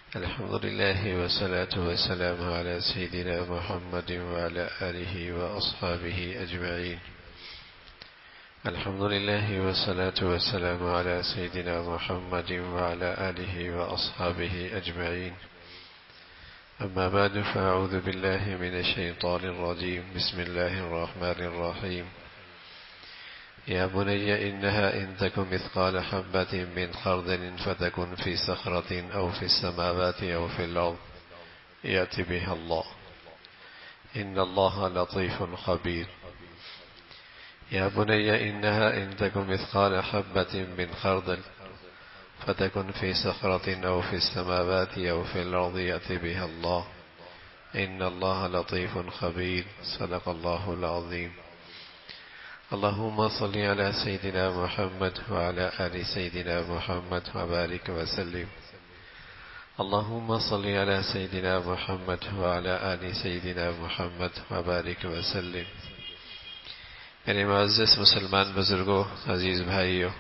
الحمد لله والصلاة والسلام على سيدنا محمد وعلى آله وأصحابه أجمعين. الحمد لله والصلاة والسلام على سيدنا محمد وعلى آله وأصحابه أجمعين. أما بعد، فأعوذ بالله من الشيطان الرجيم. بسم الله الرحمن الرحيم. يا بني إنها إن تكن مثقال حبة من خردل فتكن في صخرة أو في السماوات أو في الأرض يأتي بها الله إن الله لطيف خبير. يا بني إنها إن تكن مثقال حبة من خردل فتكن في صخرة أو في السماوات أو في الأرض يأتي بها الله إن الله لطيف خبير. صدق الله العظيم. اللهم صل على سيدنا محمد وعلى آل سيدنا محمد وبارك وسلم. اللهم صل على سيدنا محمد وعلى آل سيدنا محمد وبارك وسلم. میرے معزز مسلمان بزرگوں، عزیز بھائیوں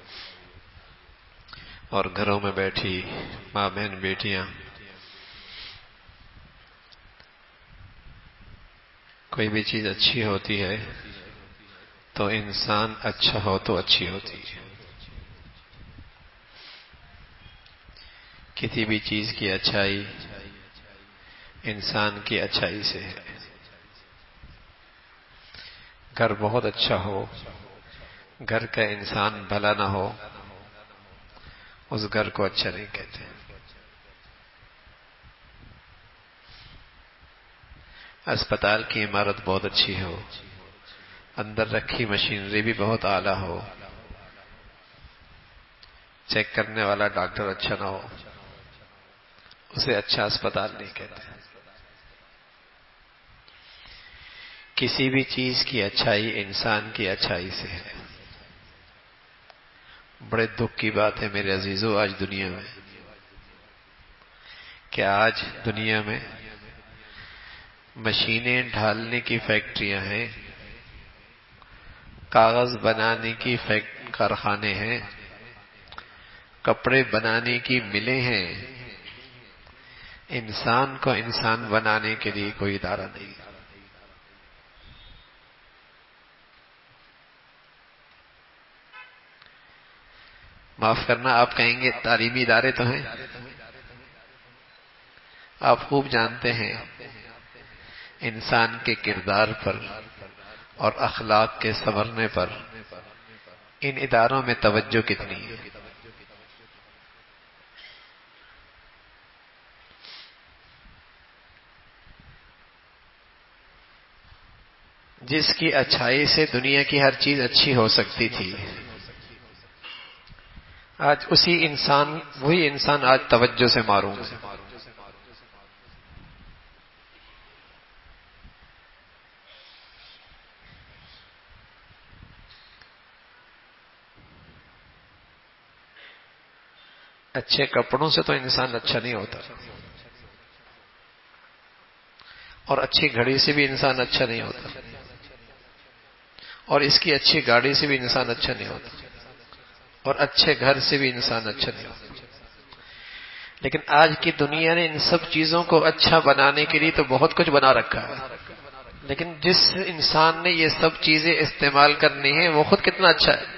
اور گھروں میں بیٹھی ماں بہن بیٹیاں، کوئی بھی چیز اچھی ہوتی ہے تو انسان اچھا ہو تو اچھی ہوتی ہے. کسی بھی چیز کی اچھائی انسان کی اچھائی سے ہے. گھر بہت اچھا ہو، گھر کا انسان بھلا نہ ہو، اس گھر کو اچھا نہیں کہتے. اسپتال کی عمارت بہت اچھی ہو، اندر رکھی مشینری بھی بہت اعلیٰ ہو، چیک کرنے والا ڈاکٹر اچھا نہ ہو، اسے اچھا اسپتال نہیں کہتے. کسی بھی چیز کی اچھائی انسان کی اچھائی سے ہے. بڑے دکھ کی بات ہے میرے عزیزوں آج دنیا میں، کہ آج دنیا میں مشینیں ڈھالنے کی فیکٹریاں ہیں، کاغذ بنانے کی کارخانے ہیں، کپڑے بنانے کی ملیں ہیں. انسان کو انسان بنانے کے لیے کوئی ادارہ نہیں. معاف کرنا، آپ کہیں گے تعلیمی ادارے تو ہیں. آپ خوب جانتے ہیں انسان کے کردار پر اور اخلاق کے سنورنے پر ان اداروں میں توجہ کتنی ہے. جس کی اچھائی سے دنیا کی ہر چیز اچھی ہو سکتی تھی، آج وہی انسان آج توجہ سے محروم ہے. اچھے کپڑوں سے تو انسان اچھا نہیں ہوتا، اور اچھی گھڑی سے بھی انسان اچھا نہیں ہوتا، اور اس کی اچھی گاڑی سے بھی انسان اچھا نہیں ہوتا، اور اچھے گھر سے بھی انسان اچھا نہیں ہوتا. لیکن آج کی دنیا نے ان سب چیزوں کو اچھا بنانے کے لیے تو بہت کچھ بنا رکھا ہے، لیکن جس انسان نے یہ سب چیزیں استعمال کرنی ہیں وہ خود کتنا اچھا ہے.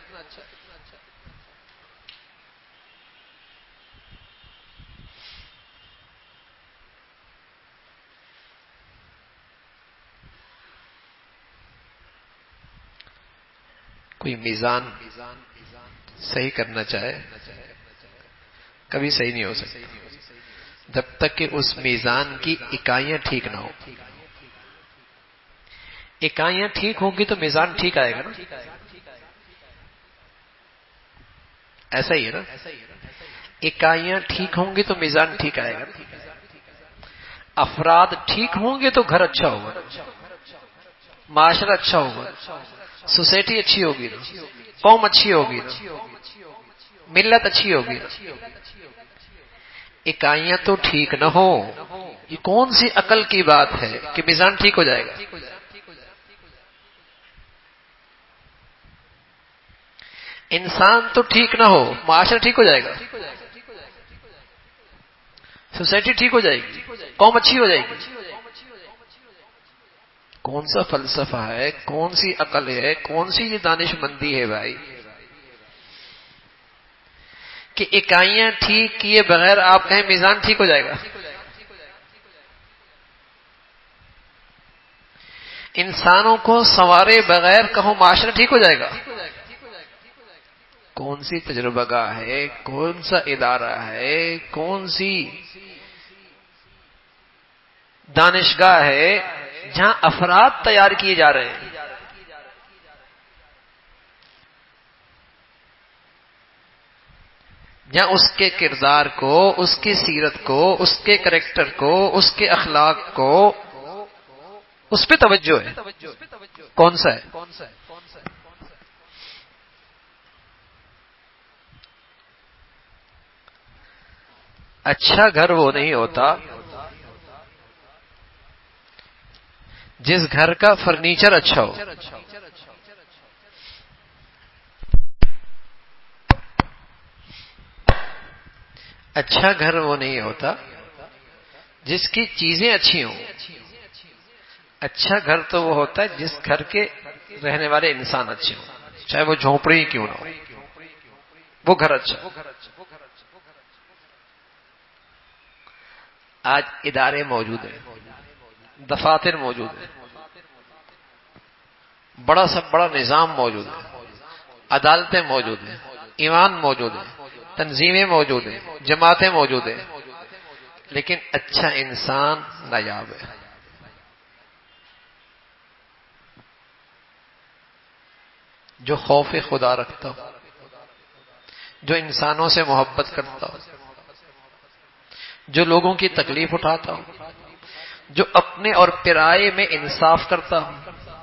کوئی میزان صحیح کرنا چاہے کبھی صحیح نہیں ہو سکتا جب تک کہ اس میزان کی اکائیاں ٹھیک نہ ہو. اکائیاں ٹھیک ہوں گی تو میزان ٹھیک آئے گا نا. ایسا ہی ہے نا، اکائیاں ٹھیک ہوں گی تو میزان ٹھیک آئے گا. افراد ٹھیک ہوں گے تو گھر اچھا ہوگا، معاشرہ اچھا ہوگا، سوسائٹی اچھی ہوگی، قوم اچھی ہوگی، ملت اچھی ہوگی. اکائیاں تو ٹھیک نہ ہو، یہ کون سی عقل کی بات ہے کہ میزان ٹھیک ہو جائے گا. انسان تو ٹھیک نہ ہو، معاشرہ ٹھیک ہو جائے گا. سوسائٹی ٹھیک ہو جائے گی، قوم اچھی ہو جائے گی۔ کون سا فلسفہ ہے، کون سی عقل ہے، کون سی یہ دانش مندی ہے بھائی، کہ اکائیاں ٹھیک کیے بغیر آپ کہیں میزان ٹھیک ہو جائے گا؟ انسانوں کو سنوارے بغیر کہو معاشرہ ٹھیک ہو جائے گا؟ کون سی تجربہ گاہ ہے، کون سا ادارہ ہے، کون سی دانشگاہ ہے جہاں افراد تیار کیے جا رہے ہیں؟ جہاں اس کے کردار کو، اس کی سیرت کو، اس کے کریکٹر کو، اس کے اخلاق کو، اس پہ توجہ ہے، کون سا ہے؟ اچھا گھر وہ نہیں ہوتا جس گھر کا فرنیچر اچھا ہو۔ اچھا گھر وہ نہیں ہوتا جس کی چیزیں اچھی ہوں۔ اچھا گھر تو وہ ہوتا ہے جس گھر کے رہنے والے انسان اچھے ہوں، چاہے وہ جھونپڑی ہی کیوں نہ ہو، وہ گھر اچھا۔ آج ادارے موجود ہیں، دفاتر موجود ہیں، بڑا سب بڑا نظام موجود ہے، عدالتیں موجود ہیں، ایوان موجود ہیں، تنظیمیں موجود ہیں، جماعتیں موجود ہیں، لیکن اچھا انسان نایاب ہے۔ جو خوف خدا رکھتا ہو، جو انسانوں سے محبت کرتا ہو، جو لوگوں کی تکلیف اٹھاتا ہو، جو اپنے اور پرائے میں انصاف کرتا ہو،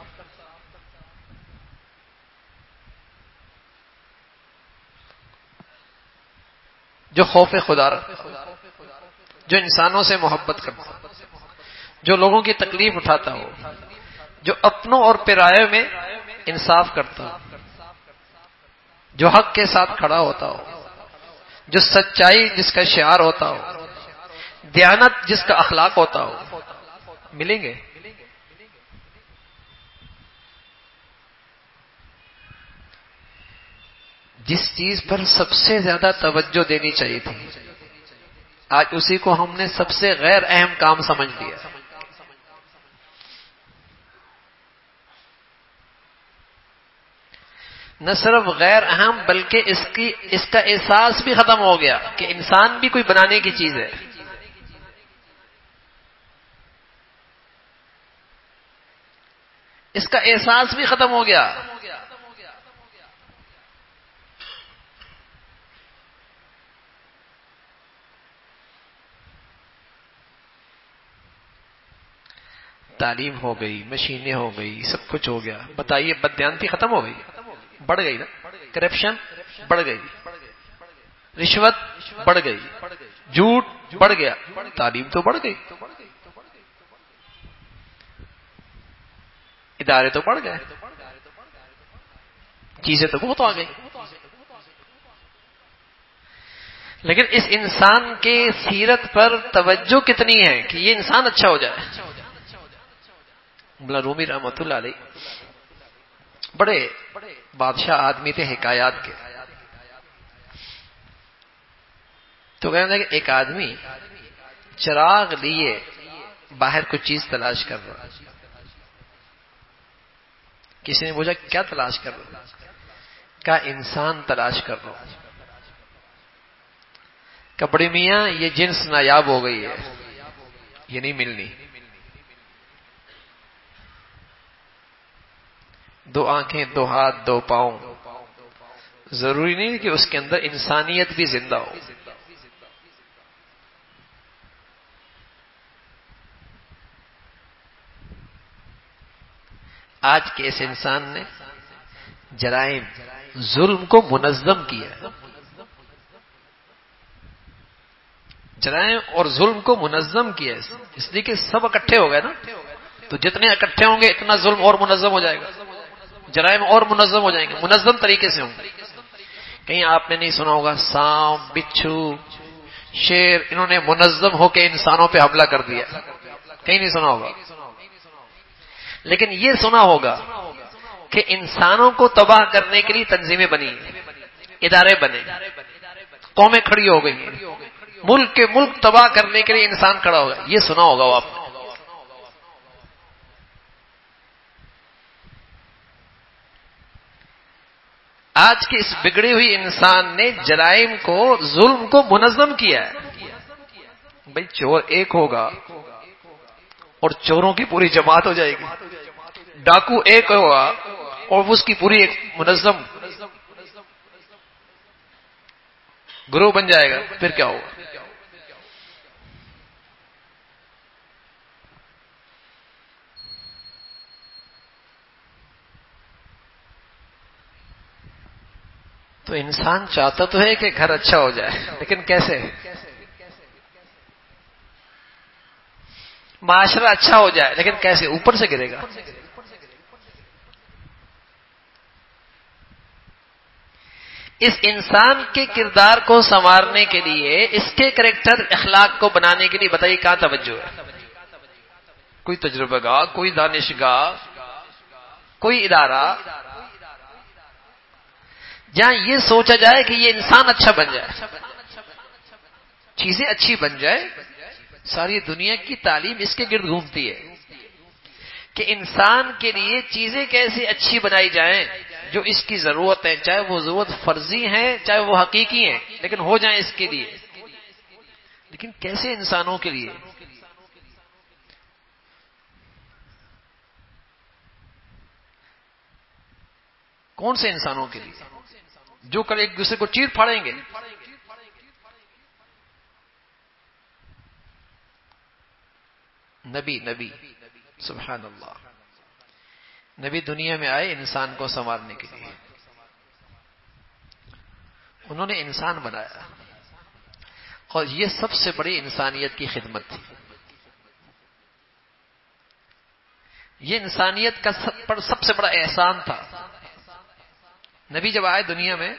جو خوف خدا رکھتا ہو، جو انسانوں سے محبت کرتا ہو، جو لوگوں کی تکلیف اٹھاتا ہو، جو اپنوں اور پرائے میں انصاف کرتا ہو، جو حق کے ساتھ کھڑا ہوتا ہو، جو سچائی جس کا شعار ہوتا ہو، دیانت جس کا اخلاق ہوتا ہو، ملیں گے۔ جس چیز پر سب سے زیادہ توجہ دینی چاہیے تھی، آج اسی کو ہم نے سب سے غیر اہم کام سمجھ لیا۔ نہ صرف غیر اہم بلکہ اس کا احساس بھی ختم ہو گیا کہ انسان بھی کوئی بنانے کی چیز ہے۔ اس کا احساس بھی ختم ہو گیا۔ تعلیم ہو گئی، مشینیں ہو گئی، سب کچھ ہو گیا، بتائیے بددیانتی ختم ہو گئی؟ بڑھ گئی نا؟ کرپشن بڑھ گئی، رشوت بڑھ گئی، جھوٹ بڑھ گیا، تعلیم تو بڑھ گئی، ادارے تو بڑھ گئے، چیزیں تو بہت آ گئی، لیکن اس انسان کے سیرت پر توجہ کتنی ہے کہ یہ انسان اچھا ہو جائے؟ مولانا رومی رحمۃ اللہ علیہ بڑے بادشاہ آدمی تھے حکایات کے۔ تو کہتے ہیں کہ ایک آدمی چراغ لیے باہر کچھ چیز تلاش کر رہا، کسی نے پوچھا کیا تلاش کر رہا؟ کہا انسان تلاش کر رہا ہوں۔ کہ بڑی میاں یہ جنس نایاب ہو گئی ہے، یہ نہیں ملنی۔ دو آنکھیں، دو ہاتھ، دو پاؤں، ضروری نہیں کہ اس کے اندر انسانیت بھی زندہ ہو۔ آج کے اس انسان نے جرائم، ظلم کو منظم کیا، جرائم اور ظلم کو منظم کیا، اس لیے کہ سب اکٹھے ہو گئے نا، تو جتنے اکٹھے ہوں گے اتنا ظلم اور منظم ہو جائے گا، جرائم اور منظم ہو جائیں گے، منظم طریقے سے ہوں گے۔ کہیں آپ نے نہیں سنا ہوگا سانپ، بچھو، شیر انہوں نے منظم ہو کے انسانوں پہ حملہ کر دیا. کہیں نہیں سنا ہوگا. لیکن یہ سنا ہوگا کہ انسانوں کو تباہ کرنے کے لیے تنظیمیں بنی ہیں، ادارے بنے، قومیں کھڑی ہو گئی ہیں، ملک کے ملک تباہ کرنے کے لیے انسان کھڑا ہوگا. یہ سنا ہوگا وہ آپ نے. آج کی اس بگڑی ہوئی انسان نے جرائم کو، ظلم کو منظم کیا ہے. بھئی چور ایک ہوگا اور چوروں کی پوری جماعت ہو جائے گی، ڈاکو ایک ہوگا اور اس کی پوری ایک منظم گروہ بن جائے گا. پھر کیا ہوگا؟ تو انسان چاہتا تو ہے کہ گھر اچھا ہو جائے، لیکن کیسے؟ معاشرہ اچھا ہو جائے، لیکن کیسے؟ اوپر سے گرے گا. اس انسان کے کردار کو سنوارنے کے لیے، اس کے کریکٹر اخلاق کو بنانے کے لیے بتائیے کہاں توجہ ہے؟ کوئی تجربہ گاہ، کوئی دانشگاہ، کوئی ادارہ جہاں یہ سوچا جائے کہ یہ انسان اچھا بن جائے، چیزیں اچھی بن جائے. ساری دنیا کی تعلیم اس کے گرد گھومتی ہے کہ انسان کے لیے چیزیں کیسے اچھی بنائی جائیں جو اس کی ضرورت ہے، چاہے وہ ضرورت فرضی ہے چاہے وہ حقیقی ہے، لیکن ہو جائیں اس کے لیے. لیکن کیسے انسانوں کے لیے؟ کون سے انسانوں کے لیے جو کل ایک دوسرے کو چیر پھاڑیں گے؟ نبی سبحان اللہ، نبی دنیا میں آئے انسان کو سنوارنے کے لیے. انہوں نے انسان بنایا اور یہ سب سے بڑی انسانیت کی خدمت تھی. یہ انسانیت کا سب سے بڑا احسان تھا. نبی جب آئے دنیا میں،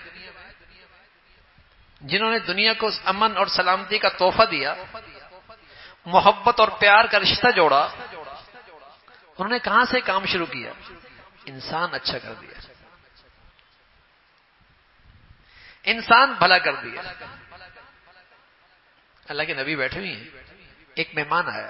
جنہوں نے دنیا کو امن اور سلامتی کا تحفہ دیا، محبت اور پیار کا رشتہ جوڑا، انہوں نے کہاں سے کام شروع کیا؟ انسان اچھا کر دیا، انسان بھلا کر دیا. اللہ کے نبی بیٹھے ہوئے ہیں، ایک مہمان آیا،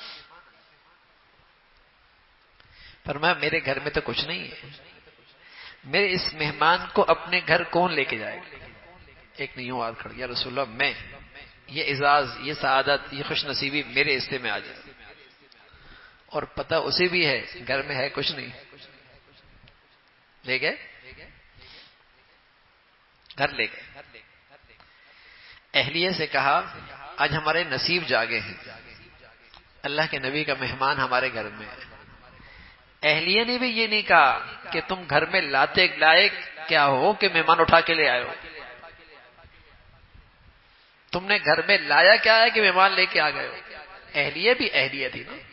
فرمایا میرے گھر میں تو کچھ نہیں ہے، میرے اس مہمان کو اپنے گھر کون لے کے جائے گا؟ ایک نے یوں ہاتھ کھڑا، یا رسول اللہ میں، یہ اعزاز، یہ سعادت، یہ خوش نصیبی میرے حصے میں آ جائے. اور پتہ اسے بھی ہے گھر میں ہے کچھ نہیں. لے گئے، گھر لے گئے. اہلیہ سے کہا آج ہمارے نصیب جاگے ہیں، اللہ کے نبی کا مہمان ہمارے گھر میں ہے. اہلیہ نے بھی یہ نہیں کہا کہ تم گھر میں لاتے لائق کیا ہو کہ مہمان اٹھا کے لے آئے ہو، تم نے گھر میں لایا کیا ہے کہ مہمان لے کے آ گئے ہو. اہلیہ بھی اہلیہ تھی نا.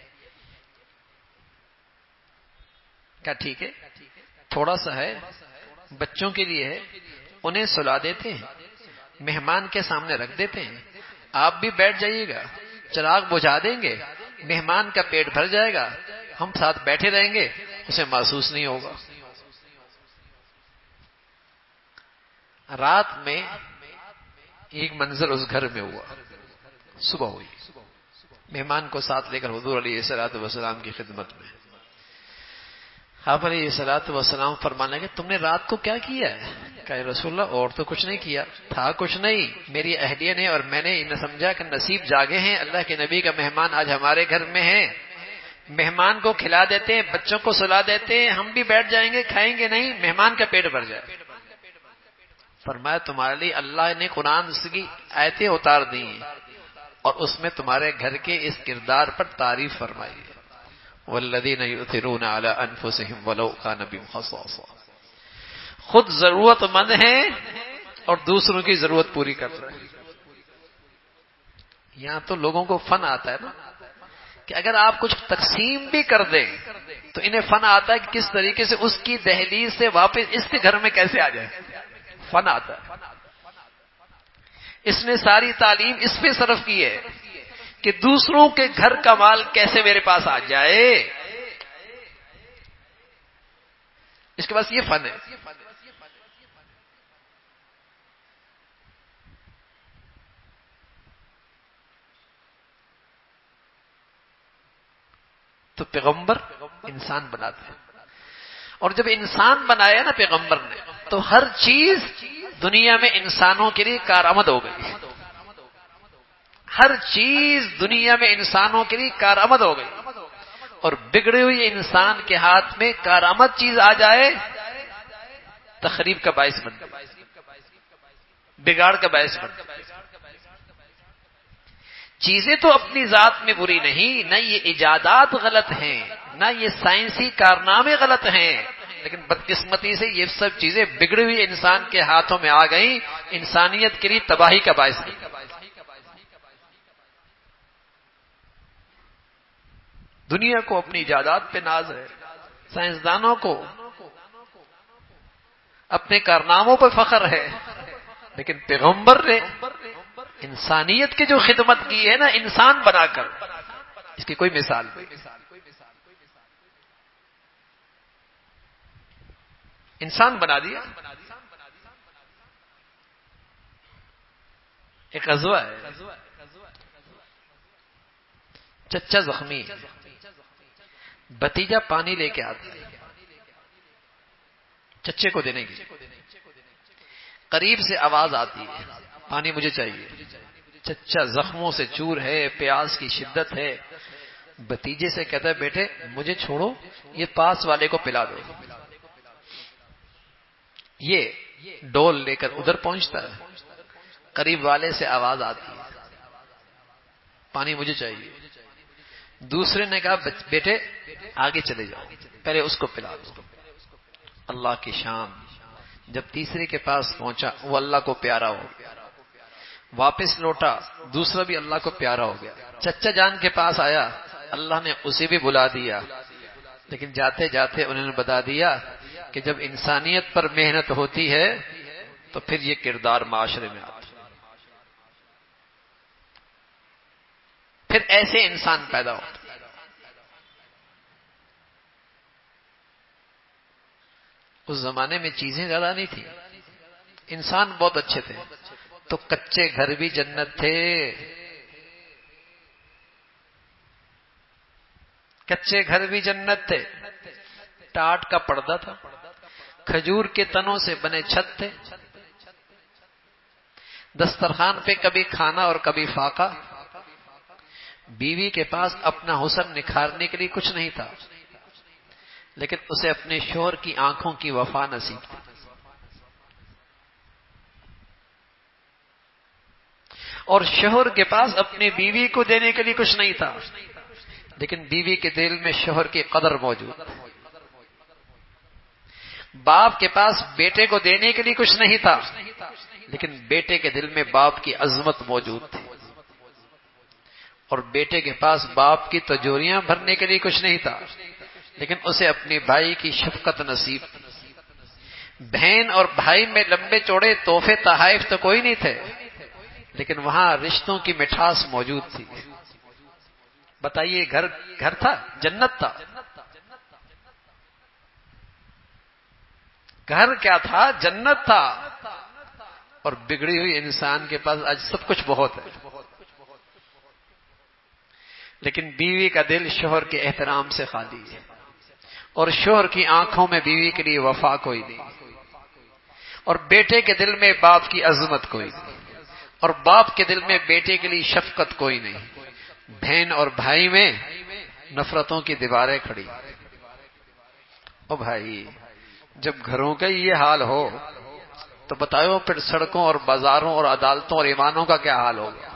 کیا ٹھیک ہے، تھوڑا سا ہے، بچوں کے لیے ہے، انہیں سلا دیتے ہیں، مہمان کے سامنے رکھ دیتے ہیں، آپ بھی بیٹھ جائیے گا، چراغ بجھا دیں گے، مہمان کا پیٹ بھر جائے گا، ہم ساتھ بیٹھے رہیں گے، اسے محسوس نہیں ہوگا. رات میں ایک منظر اس گھر میں ہوا. صبح ہوئی، مہمان کو ساتھ لے کر حضور علیہ الصلوۃ والسلام کی خدمت میں. آپ علیہ الصلوۃ والسلام فرمانے لگے تم نے رات کو کیا کیا ہے؟ کہا رسول اللہ اور تو کچھ نہیں کیا تھا، کچھ نہیں، میری اہلیہ نے اور میں نے انہیں سمجھا کہ نصیب جاگے ہیں، اللہ کے نبی کا مہمان آج ہمارے گھر میں ہے، مہمان کو کھلا دیتے ہیں، بچوں کو سلا دیتے ہیں، ہم بھی بیٹھ جائیں گے، کھائیں گے نہیں، مہمان کا پیٹ بھر جائے. فرمایا تمہارے لیے اللہ نے قرآن کی آیتیں اتار دی ہیں اور اس میں تمہارے گھر کے اس کردار پر تعریف فرمائی ہے. والذین یؤثرون علی انفسہم ولو کان بہم خصاصہ. خود ضرورت مند ہیں اور دوسروں کی ضرورت پوری کر رہے ہیں. یہاں تو لوگوں کو فن آتا ہے نا کہ اگر آپ کچھ تقسیم بھی کر دیں تو انہیں فن آتا ہے کہ کس طریقے سے اس کی دہلیز سے واپس اس کے گھر میں کیسے آ جائے. فن آتا ہے. اس نے ساری تعلیم اس پہ صرف کی ہے کہ دوسروں کے گھر کا مال کیسے میرے پاس آ جائے. اس کے پاس یہ فن ہے. تو پیغمبر انسان بناتے ہیں، اور جب انسان بنایا نا پیغمبر نے، تو ہر چیز دنیا میں انسانوں کے لیے کارآمد ہو گئی. ہر چیز دنیا میں انسانوں کے لیے کارآمد ہو گئی. اور بگڑے ہوئے انسان کے ہاتھ میں کارآمد چیز آ جائے تخریب کا باعث بن جائے، بگاڑ کا باعث بن جائے. چیزیں تو اپنی ذات میں بری نہیں، نہ یہ ایجادات غلط ہیں، نہ یہ سائنسی کارنامے غلط ہیں، لیکن بدقسمتی سے یہ سب چیزیں بگڑے ہوئے انسان کے ہاتھوں میں آ گئیں، انسانیت کے لیے تباہی کا باعث بن. دنیا کو اپنی ایجادات پہ ناز ہے، سائنسدانوں کو اپنے کارناموں پہ فخر ہے، لیکن پیغمبر نے انسانیت کی جو خدمت کی ہے نا انسان بنا کر، اس کی کوئی مثال نہیں. انسان بنا دیا. ایک غزوہ ہے، چچا زخمی، بھتیجا پانی لے کے آتا ہے چچے کو دینے کی. قریب سے آواز آتی ہے پانی مجھے چاہیے. چچا زخموں سے چور ہے، پیاس کی شدت ہے. بھتیجے سے کہتا ہے بیٹے مجھے چھوڑو، یہ پاس والے کو پلا دو. یہ ڈول لے کر ادھر پہنچتا ہے. قریب والے سے آواز آتی ہے پانی مجھے چاہیے. دوسرے نے کہا بیٹے آگے چلے جاؤ، پہلے اس کو پلا دو. اللہ کی شان، جب تیسرے کے پاس پہنچا وہ اللہ کو پیارا ہو گیا. واپس لوٹا، دوسرا بھی اللہ کو پیارا ہو گیا. چچا جان کے پاس آیا، اللہ نے اسے بھی بلا دیا. لیکن جاتے جاتے انہوں نے بتا دیا کہ جب انسانیت پر محنت ہوتی ہے تو پھر یہ کردار معاشرے میں آتا ہے. پھر ایسے انسان پیدا ہوتا. اس زمانے میں چیزیں زیادہ نہیں تھیں، انسان بہت اچھے تھے، تو کچے گھر بھی جنت تھے. کچے گھر بھی جنت تھے. ٹاٹ کا پردہ تھا، کھجور کے تنوں سے بنے چھت تھے. دسترخوان پہ کبھی کھانا اور کبھی فاقہ. بیوی کے پاس اپنا حسن نکھارنے کے لیے کچھ نہیں تھا، لیکن اسے اپنے شوہر کی آنکھوں کی وفا نصیب تھی. اور شوہر کے پاس اپنی بیوی کو دینے کے لیے کچھ نہیں تھا، لیکن بیوی کے دل میں شوہر کی قدر موجود تھی. باپ کے پاس بیٹے کو دینے کے لیے کچھ نہیں تھا، لیکن بیٹے کے دل میں باپ کی عظمت موجود تھی. اور بیٹے کے پاس باپ کی تجوریاں بھرنے کے لیے کچھ نہیں تھا، لیکن اسے اپنے بھائی کی شفقت نصیب تھی. بہن اور بھائی میں لمبے چوڑے تحفے تحائف تو کوئی نہیں تھے، لیکن وہاں رشتوں کی مٹھاس موجود تھی. بتائیے گھر تھا، جنت تھا. گھر کیا تھا؟ جنت تھا. اور بگڑی ہوئی انسان کے پاس آج سب کچھ بہت ہے، لیکن بیوی کا دل شوہر کے احترام سے خالی ہے، اور شوہر کی آنکھوں میں بیوی کے لیے وفا کوئی نہیں، اور بیٹے کے دل میں باپ کی عظمت کوئی نہیں، اور باپ کے دل میں بیٹے کے لیے شفقت کوئی نہیں. بہن اور بھائی میں نفرتوں کی دیواریں کھڑی. او بھائی، جب گھروں کا یہ حال ہو تو بتاؤ پھر سڑکوں اور بازاروں اور عدالتوں اور ایوانوں کا کیا حال ہوگا؟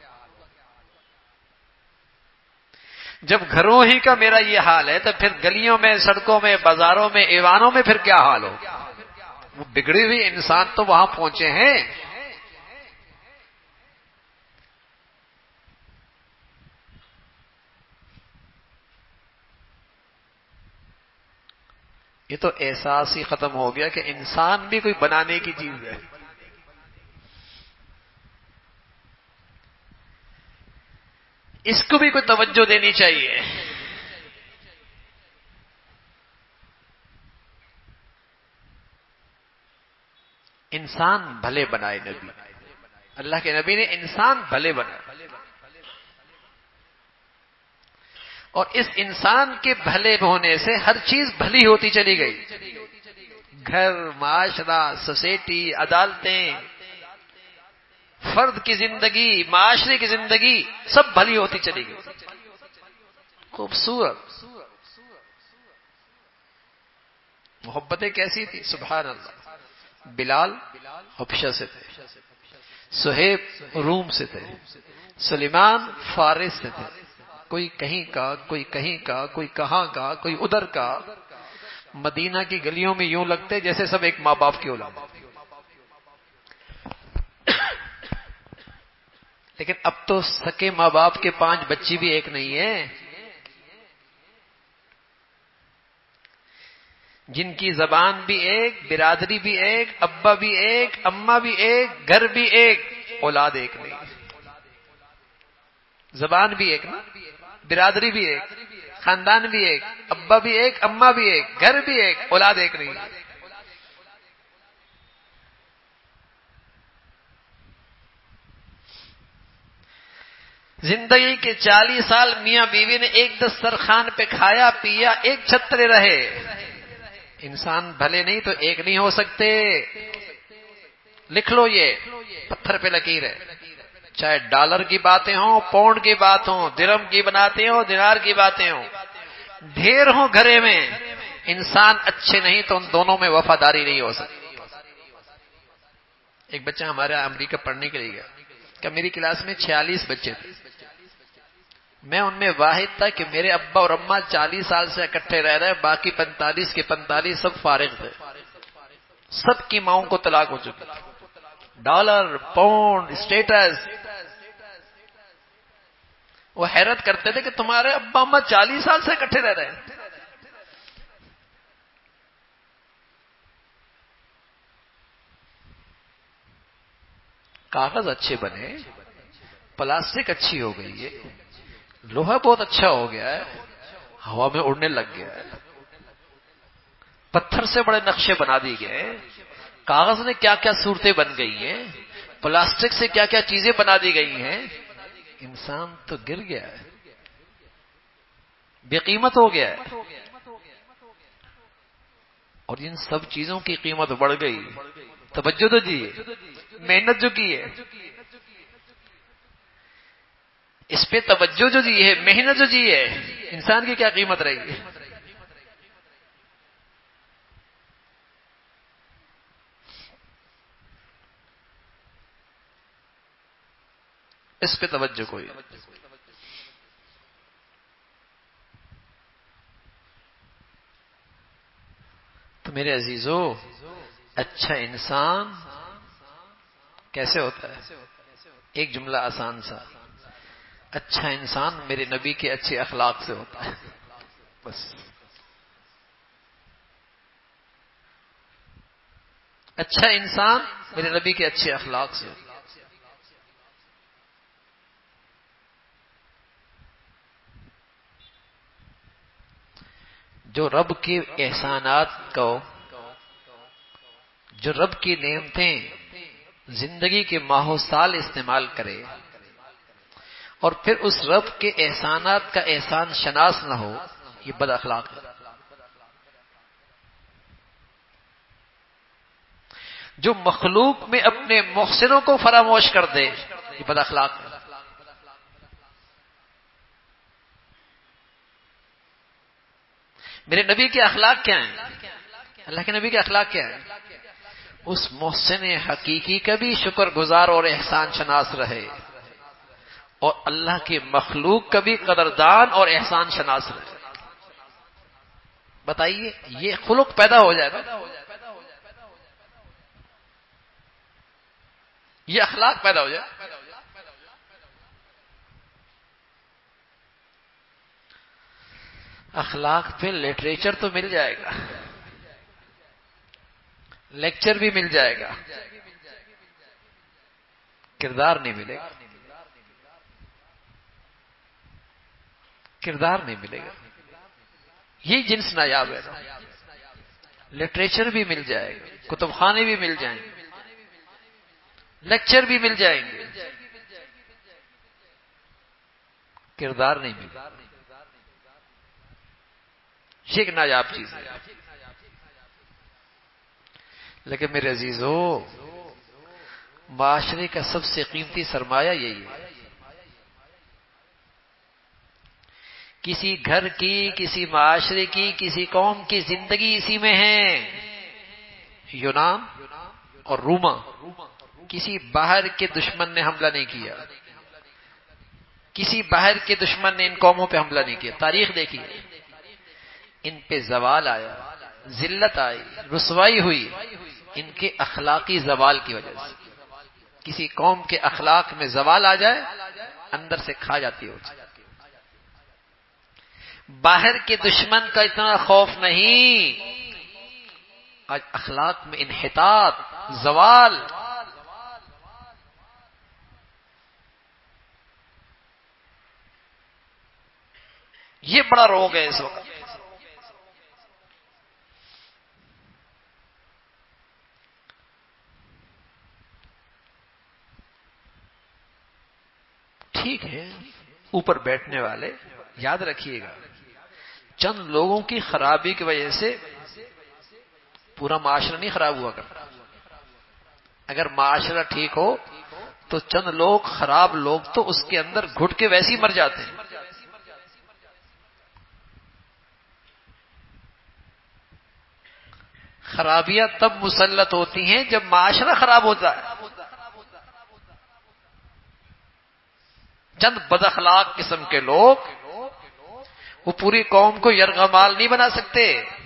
جب گھروں ہی کا میرا یہ حال ہے تو پھر گلیوں میں، سڑکوں میں، بازاروں میں، ایوانوں میں پھر کیا حال ہوگا؟ وہ بگڑے ہوئے انسان تو وہاں پہنچے ہیں. یہ تو احساس ہی ختم ہو گیا کہ انسان بھی کوئی بنانے کی چیز ہے. اس کو بھی کوئی توجہ دینی چاہیے. انسان بھلے بنائے نبی، اللہ کے نبی نے انسان بھلے بنائے، اور اس انسان کے بھلے ہونے سے ہر چیز بھلی ہوتی چلی گئی. گھر، معاشرہ، سوسائٹی، عدالتیں، فرد کی زندگی، معاشرے کی زندگی سب بھلی ہوتی چلی گئی. خوبصورت محبتیں کیسی تھی، سبحان اللہ. بلال حبشہ سے تھے، صہیب روم سے تھے، سلیمان فارس سے تھے. کوئی کہیں کا، کوئی کہیں کا، کوئی کہاں کا، کوئی ادھر کا. مدینہ کی گلیوں میں یوں لگتے جیسے سب ایک ماں باپ کی اولاد. لیکن اب تو سکے ماں باپ کے 5 بچی بھی ایک نہیں ہیں، جن کی زبان بھی ایک، برادری بھی ایک، ابا بھی ایک، اماں بھی ایک، گھر بھی ایک، اولاد ایک نہیں. زبان بھی ایک نا، برادری بھی ایک، خاندان بھی ایک، ابا بھی ایک، اماں بھی ایک، گھر بھی ایک، اولاد ایک نہیں. زندگی کے 40 سال میاں بیوی نے ایک دسترخوان پہ کھایا پیا، ایک چھت تلے رہے. انسان بھلے نہیں تو ایک نہیں ہو سکتے. لکھ لو، یہ پتھر پہ لکیر ہے. چاہے ڈالر کی باتیں ہوں، پاؤنڈ کی بات ہوں، درہم کی بناتے ہوں، دینار کی باتیں ہوں، ڈھیر ہوں گھرے میں، انسان اچھے نہیں تو ان دونوں میں وفاداری نہیں ہو سکتی. ایک بچہ ہمارا امریکہ پڑھنے کے لیے گیا کہ میری کلاس میں 46 بچے تھے. میں ان میں واحد تھا کہ میرے ابا اور اماں 40 سال سے اکٹھے رہ رہے، باقی 45 کے 45 سب فارغ تھے. سب کی ماؤں کو طلاق ہو چکی، ڈالر، پاؤنڈ، اسٹیٹس. وہ حیرت کرتے تھے کہ تمہارے ابا اماں 40 سال سے اکٹھے رہ رہے ہیں. کاغذ اچھے بنے، پلاسٹک اچھی ہو گئی ہے، لوہا بہت اچھا ہو گیا ہے، ہوا میں اڑنے لگ گیا ہے، پتھر سے بڑے نقشے بنا دیے گئے، کاغذ نے کیا کیا صورتیں بن گئی ہیں، پلاسٹک سے کیا کیا چیزیں بنا دی گئی ہیں. انسان تو گر گیا ہے، بے قیمت ہو گیا ہے. اور ان سب چیزوں کی قیمت بڑھ گئی. توجہ تو جی، محنت جو کی ہے اس پہ، توجہ جو دی ہے، محنت جو جی ہے، انسان کی کیا قیمت رہی ہے. اس پہ توجہ کوئی. تو میرے عزیزو، اچھا انسان کیسے ہوتا ہے؟ ایک جملہ آسان سا، اچھا انسان میرے نبی کے اچھے اخلاق سے ہوتا ہے. بس اچھا انسان میرے نبی کے اچھے اخلاق سے ہوتا ہے. جو رب کے احسانات کو، جو رب کی نعمتیں زندگی کے ماہ و سال استعمال کرے اور پھر اس رب کے احسانات کا احسان شناس نہ ہو، یہ بد اخلاق ہے. جو مخلوق میں اپنے محسنوں کو فراموش کر دے، یہ بد اخلاق ہے. میرے نبی کے اخلاق کیا ہیں؟ اللہ کے نبی کے اخلاق کیا ہیں؟ اس محسن حقیقی کا بھی شکر گزار اور احسان شناس رہے، اور اللہ کے مخلوق کا بھی قدردان اور احسان شناس رہے. بتائیے، یہ خلق پیدا ہو جائے نا، یہ اخلاق پیدا ہو جائے. اخلاق پہ لٹریچر تو مل جائے گا، لیکچر بھی مل جائے گا، کردار نہیں ملے گا. کردار نہیں ملے گا. یہ جنس نایاب ہے نا. لٹریچر بھی مل جائے گا، کتب خانے بھی مل جائیں گے، لیکچر بھی مل جائیں گے، کردار نہیں ملے. یہ ایک نایاب چیز ہے. لیکن میرے عزیزو، معاشرے کا سب سے قیمتی سرمایہ یہی ہے. کسی گھر کی، کسی معاشرے کی، کسی قوم کی زندگی اسی میں ہے. یونان اور روما، کسی باہر کے دشمن نے حملہ نہیں کیا، کسی باہر کے دشمن نے ان قوموں پہ حملہ نہیں کیا. تاریخ دیکھیے، ان پہ زوال آیا، ذلت آئی، رسوائی ہوئی ان کے اخلاقی زوال کی وجہ سے. کسی قوم کے اخلاق میں زوال آ جائے، اندر سے کھا جاتی ہو. باہر کے دشمن کا اتنا خوف نہیں، آج اخلاق میں انحطاط، زوال. یہ بڑا روگ ہے اس وقت. ٹھیک ہے، اوپر بیٹھنے والے یاد رکھیے گا، چند لوگوں کی خرابی کی وجہ سے پورا معاشرہ نہیں خراب ہوا کرتا. اگر معاشرہ ٹھیک ہو تو چند لوگ، خراب لوگ تو اس کے اندر گھٹ کے ویسے ہی مر جاتے ہیں. خرابیاں تب مسلط ہوتی ہیں جب معاشرہ خراب ہوتا ہے. چند بد اخلاق قسم کے لوگ وہ پوری قوم کو یرغمال نہیں بنا سکتے.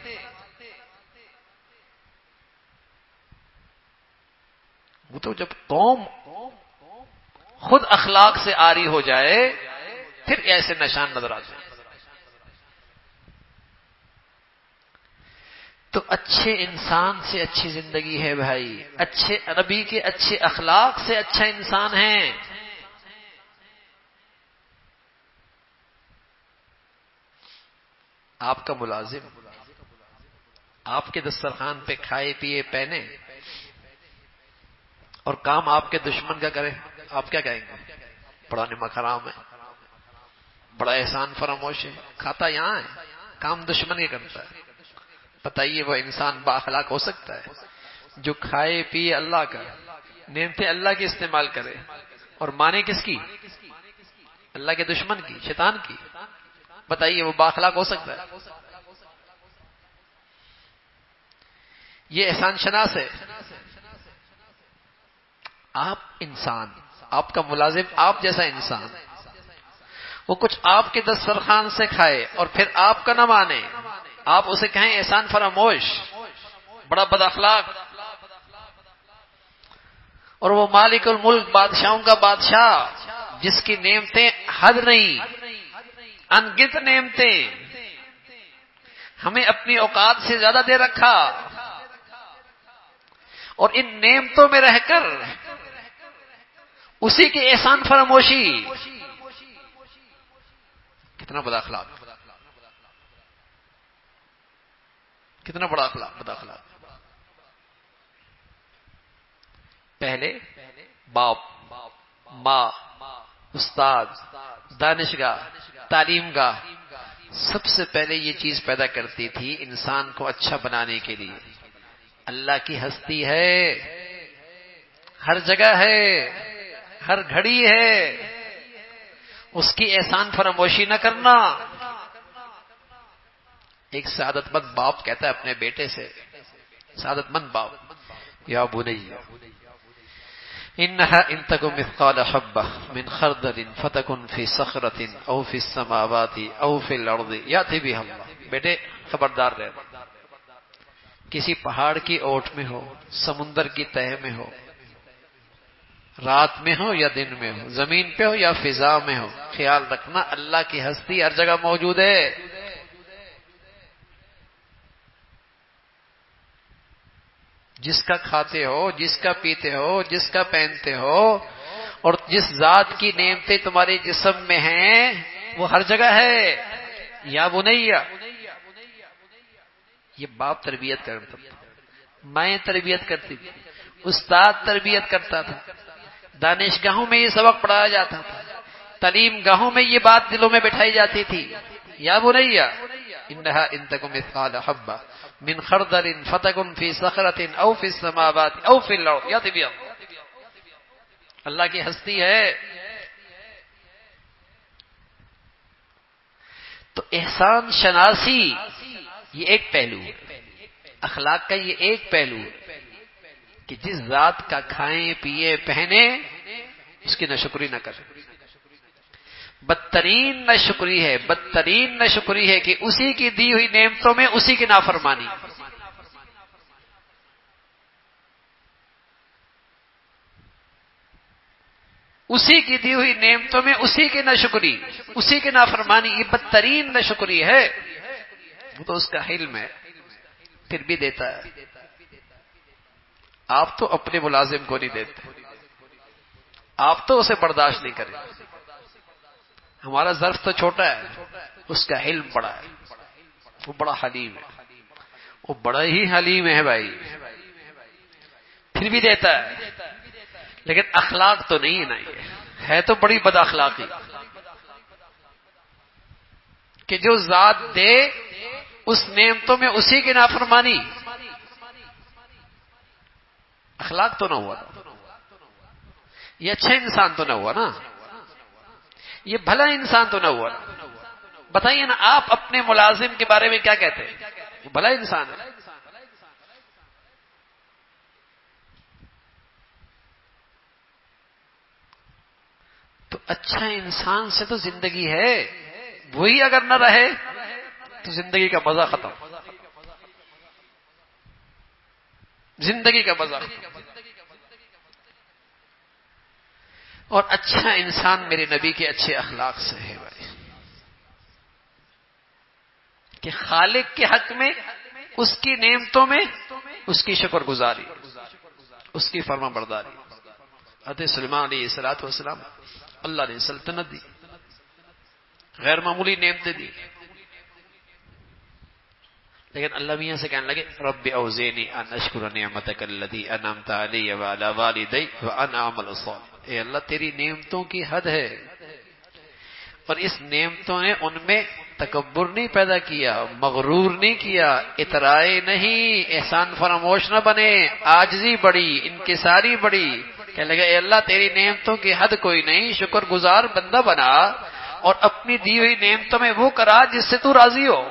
وہ تو جب قوم خود اخلاق سے عاری ہو جائے پھر ایسے نشان نظر آتے ہیں. تو اچھے انسان سے اچھی زندگی ہے بھائی. اچھے نبی کے اچھے اخلاق سے اچھا انسان ہے. آپ کا ملازم آپ کے دسترخوان پہ کھائے پیے پہنے اور کام آپ کے دشمن کا کرے، آپ کیا کہیں گے؟ بڑا نمک حرام ہے، بڑا احسان فراموش ہے، کھاتا یہاں ہے، کام دشمن کے کرتا ہے. بتائیے وہ انسان با اخلاق ہو سکتا ہے جو کھائے پیے اللہ کا، نعمتیں اللہ کی استعمال کرے اور مانے کس کی؟ اللہ کے دشمن کی، شیطان کی. بتائیے وہ با اخلاق ہو سکتا ہے؟ یہ احسان شناس ہے. آپ انسان، آپ کا ملازم آپ جیسا انسان، وہ کچھ آپ کے دسترخوان سے کھائے اور پھر آپ کا نہ مانے، آپ اسے کہیں احسان فراموش، بڑا بد اخلاق، اور وہ مالک الملک، بادشاہوں کا بادشاہ جس کی نعمتیں حد نہیں، انگنت نعمتیں، ہمیں اپنی اوقات سے زیادہ دے رکھا، اور ان نعمتوں میں رہ کر اسی کی احسان فراموشی. کتنا بد اخلاق، کتنا بڑا اخلاق، بد اخلاق. پہلے باپ، ماں، استاد، دانشگاہ، تعلیم گاہ سب سے پہلے یہ چیز پیدا کرتی تھی انسان کو اچھا بنانے کے لیے. اللہ کی ہستی ہے، ہر جگہ ہے، ہر گھڑی ہے. اس کی احسان فراموشی نہ کرنا. ایک سعادت مند باپ کہتا ہے اپنے بیٹے سے، سعادت مند باپ، یا بنی انہا ان تک مثقال حبہ من خردل فتکن فی صخرۃ او فی السماوات او فی الارض یاتی بہا اللہ. بیٹے خبردار رہنا، کسی پہاڑ کی اوٹ میں ہو، سمندر کی تہہ میں ہو، رات میں ہو یا دن میں ہو، زمین پہ ہو یا فضا میں ہو، خیال رکھنا اللہ کی ہستی ہر جگہ موجود ہے. جس کا کھاتے ہو، جس کا پیتے ہو، جس کا پہنتے ہو، اور جس ذات کی نعمتیں تمہارے جسم میں ہیں وہ ہر جگہ ہے. یا بنیا، یہ باپ تربیت کرتا تھا، مائیں تربیت کرتی تھی، استاد تربیت کرتا تھا، دانشگاہوں میں یہ سبق پڑھایا جاتا تھا، تعلیم گاہوں میں یہ بات دلوں میں بٹھائی جاتی تھی. یا بنیا انہا ان تک مثقال حبہ من خردل فتکن فی صخرۃ او فی السماوات او فی الارض یأتی بامرہ. اللہ کی ہستی ہے. تو احسان شناسی یہ ایک پہلو ہے، اخلاق کا یہ ایک پہلو ہے کہ جس ذات کا کھائیں پیے پہنے اس کی ناشکری نہ کریں. بدترین ناشکری ہے، بدترین ناشکری ہے کہ اسی کی دی ہوئی نعمتوں میں اسی کی نافرمانی. اسی کی دی ہوئی نعمتوں میں اسی کی ناشکری، اسی کی نافرمانی، یہ بدترین ناشکری ہے. وہ تو اس کا علم ہے پھر بھی دیتا ہے. آپ تو اپنے ملازم کو نہیں دیتے، آپ تو اسے برداشت نہیں کریں. ہمارا ظرف تو چھوٹا ہے، اس کا علم بڑا ہے، وہ بڑا حلیم ہے، وہ بڑا ہی حلیم ہے بھائی، پھر بھی دیتا ہے. لیکن اخلاق تو نہیں ہے نا، یہ ہے تو بڑی بد اخلاقی کہ جو ذات دے اس نعمتوں میں اسی کی نافرمانی. اخلاق تو نہ ہوا نا، یہ اچھا انسان تو نہ ہوا نا، یہ بھلا انسان تو نہ ہوا نا. بتائیے نا آپ اپنے ملازم کے بارے میں کیا کہتے ہیں؟ وہ بھلا انسان ہے. تو اچھا انسان سے تو زندگی ہے، وہی اگر نہ رہے تو زندگی کا مزہ ختم، زندگی کا مزہ ختم. اور اچھا انسان میرے نبی کے اچھے اخلاق سے ہے بھائی، کہ خالق کے حق میں اس کی نعمتوں میں اس کی شکر گزاری، اس کی فرما برداری. حضرت سلیمان علیہ الصلوۃ والسلام اللہ نے سلطنت دی، غیر معمولی نعمتیں دی، لیکن اللہ میاں سے کہنے لگے رب اوزعنی ان اشکر نعمتک التی انعمت علی وعلی والدی وان اعمل صالحا. اے اللہ تیری نعمتوں کی حد ہے، اور اس نعمتوں نے ان میں تکبر نہیں پیدا کیا، مغرور نہیں کیا، اترائے نہیں، احسان فراموش نہ بنے، عاجزی بڑی، انکساری بڑی. کہنے لگے اے اللہ تیری نعمتوں کی حد کوئی نہیں، شکر گزار بندہ بنا اور اپنی دی ہوئی نعمتوں میں وہ کرا جس سے تو راضی ہو.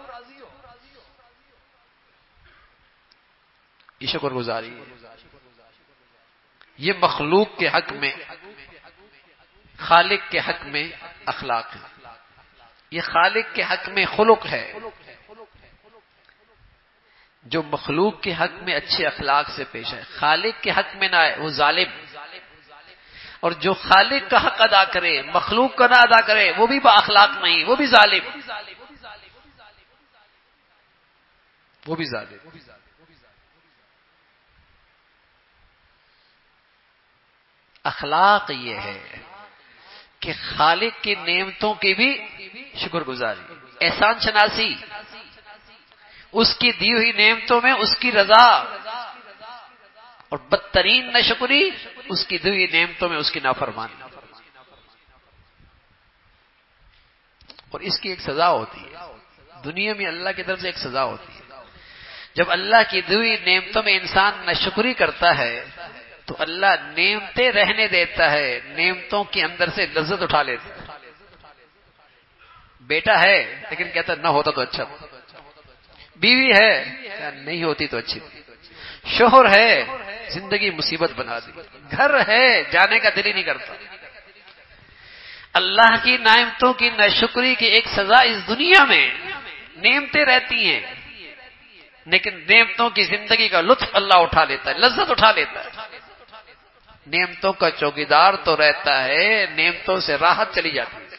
یہ شکر گزاری ہے، یہ مخلوق کے حق میں، خالق کے حق میں اخلاق ہے. یہ خالق کے حق میں خلق ہے. جو مخلوق کے حق میں اچھے اخلاق سے پیش ہے، خالق کے حق میں نہ ہے وہ ظالم. اور جو خالق کا حق ادا کرے مخلوق کا نہ ادا کرے وہ بھی با اخلاق نہیں، وہ بھی ظالم، وہ بھی ظالم. اخلاق یہ ہے کہ خالق کی نعمتوں کی بھی شکر گزاری، احسان شناسی، اس کی دی ہوئی نعمتوں میں اس کی رضا، اور بدترین ناشکری اس کی دی ہوئی نعمتوں میں اس کی نافرمانی. اور اس کی ایک سزا ہوتی ہے دنیا میں، اللہ کی طرف سے ایک سزا ہوتی ہے. جب اللہ کی دی ہوئی نعمتوں میں انسان ناشکری کرتا ہے تو اللہ نعمتیں رہنے دیتا ہے، نعمتوں کے اندر سے لذت اٹھا لیتا ہے. بیٹا ہے لیکن کہتا نہ ہوتا تو اچھا، بیوی ہے نہیں ہوتی تو اچھی، شوہر ہے زندگی مصیبت بنا دی، گھر ہے جانے کا دل ہی نہیں کرتا. اللہ کی نعمتوں کی ناشکری کی ایک سزا اس دنیا میں، نعمتیں رہتی ہیں لیکن نعمتوں کی زندگی کا لطف اللہ اٹھا لیتا ہے، لذت اٹھا لیتا ہے. نعمتوں کا چوکیدار تو رہتا ہے، نعمتوں سے راحت چلی جاتی ہے.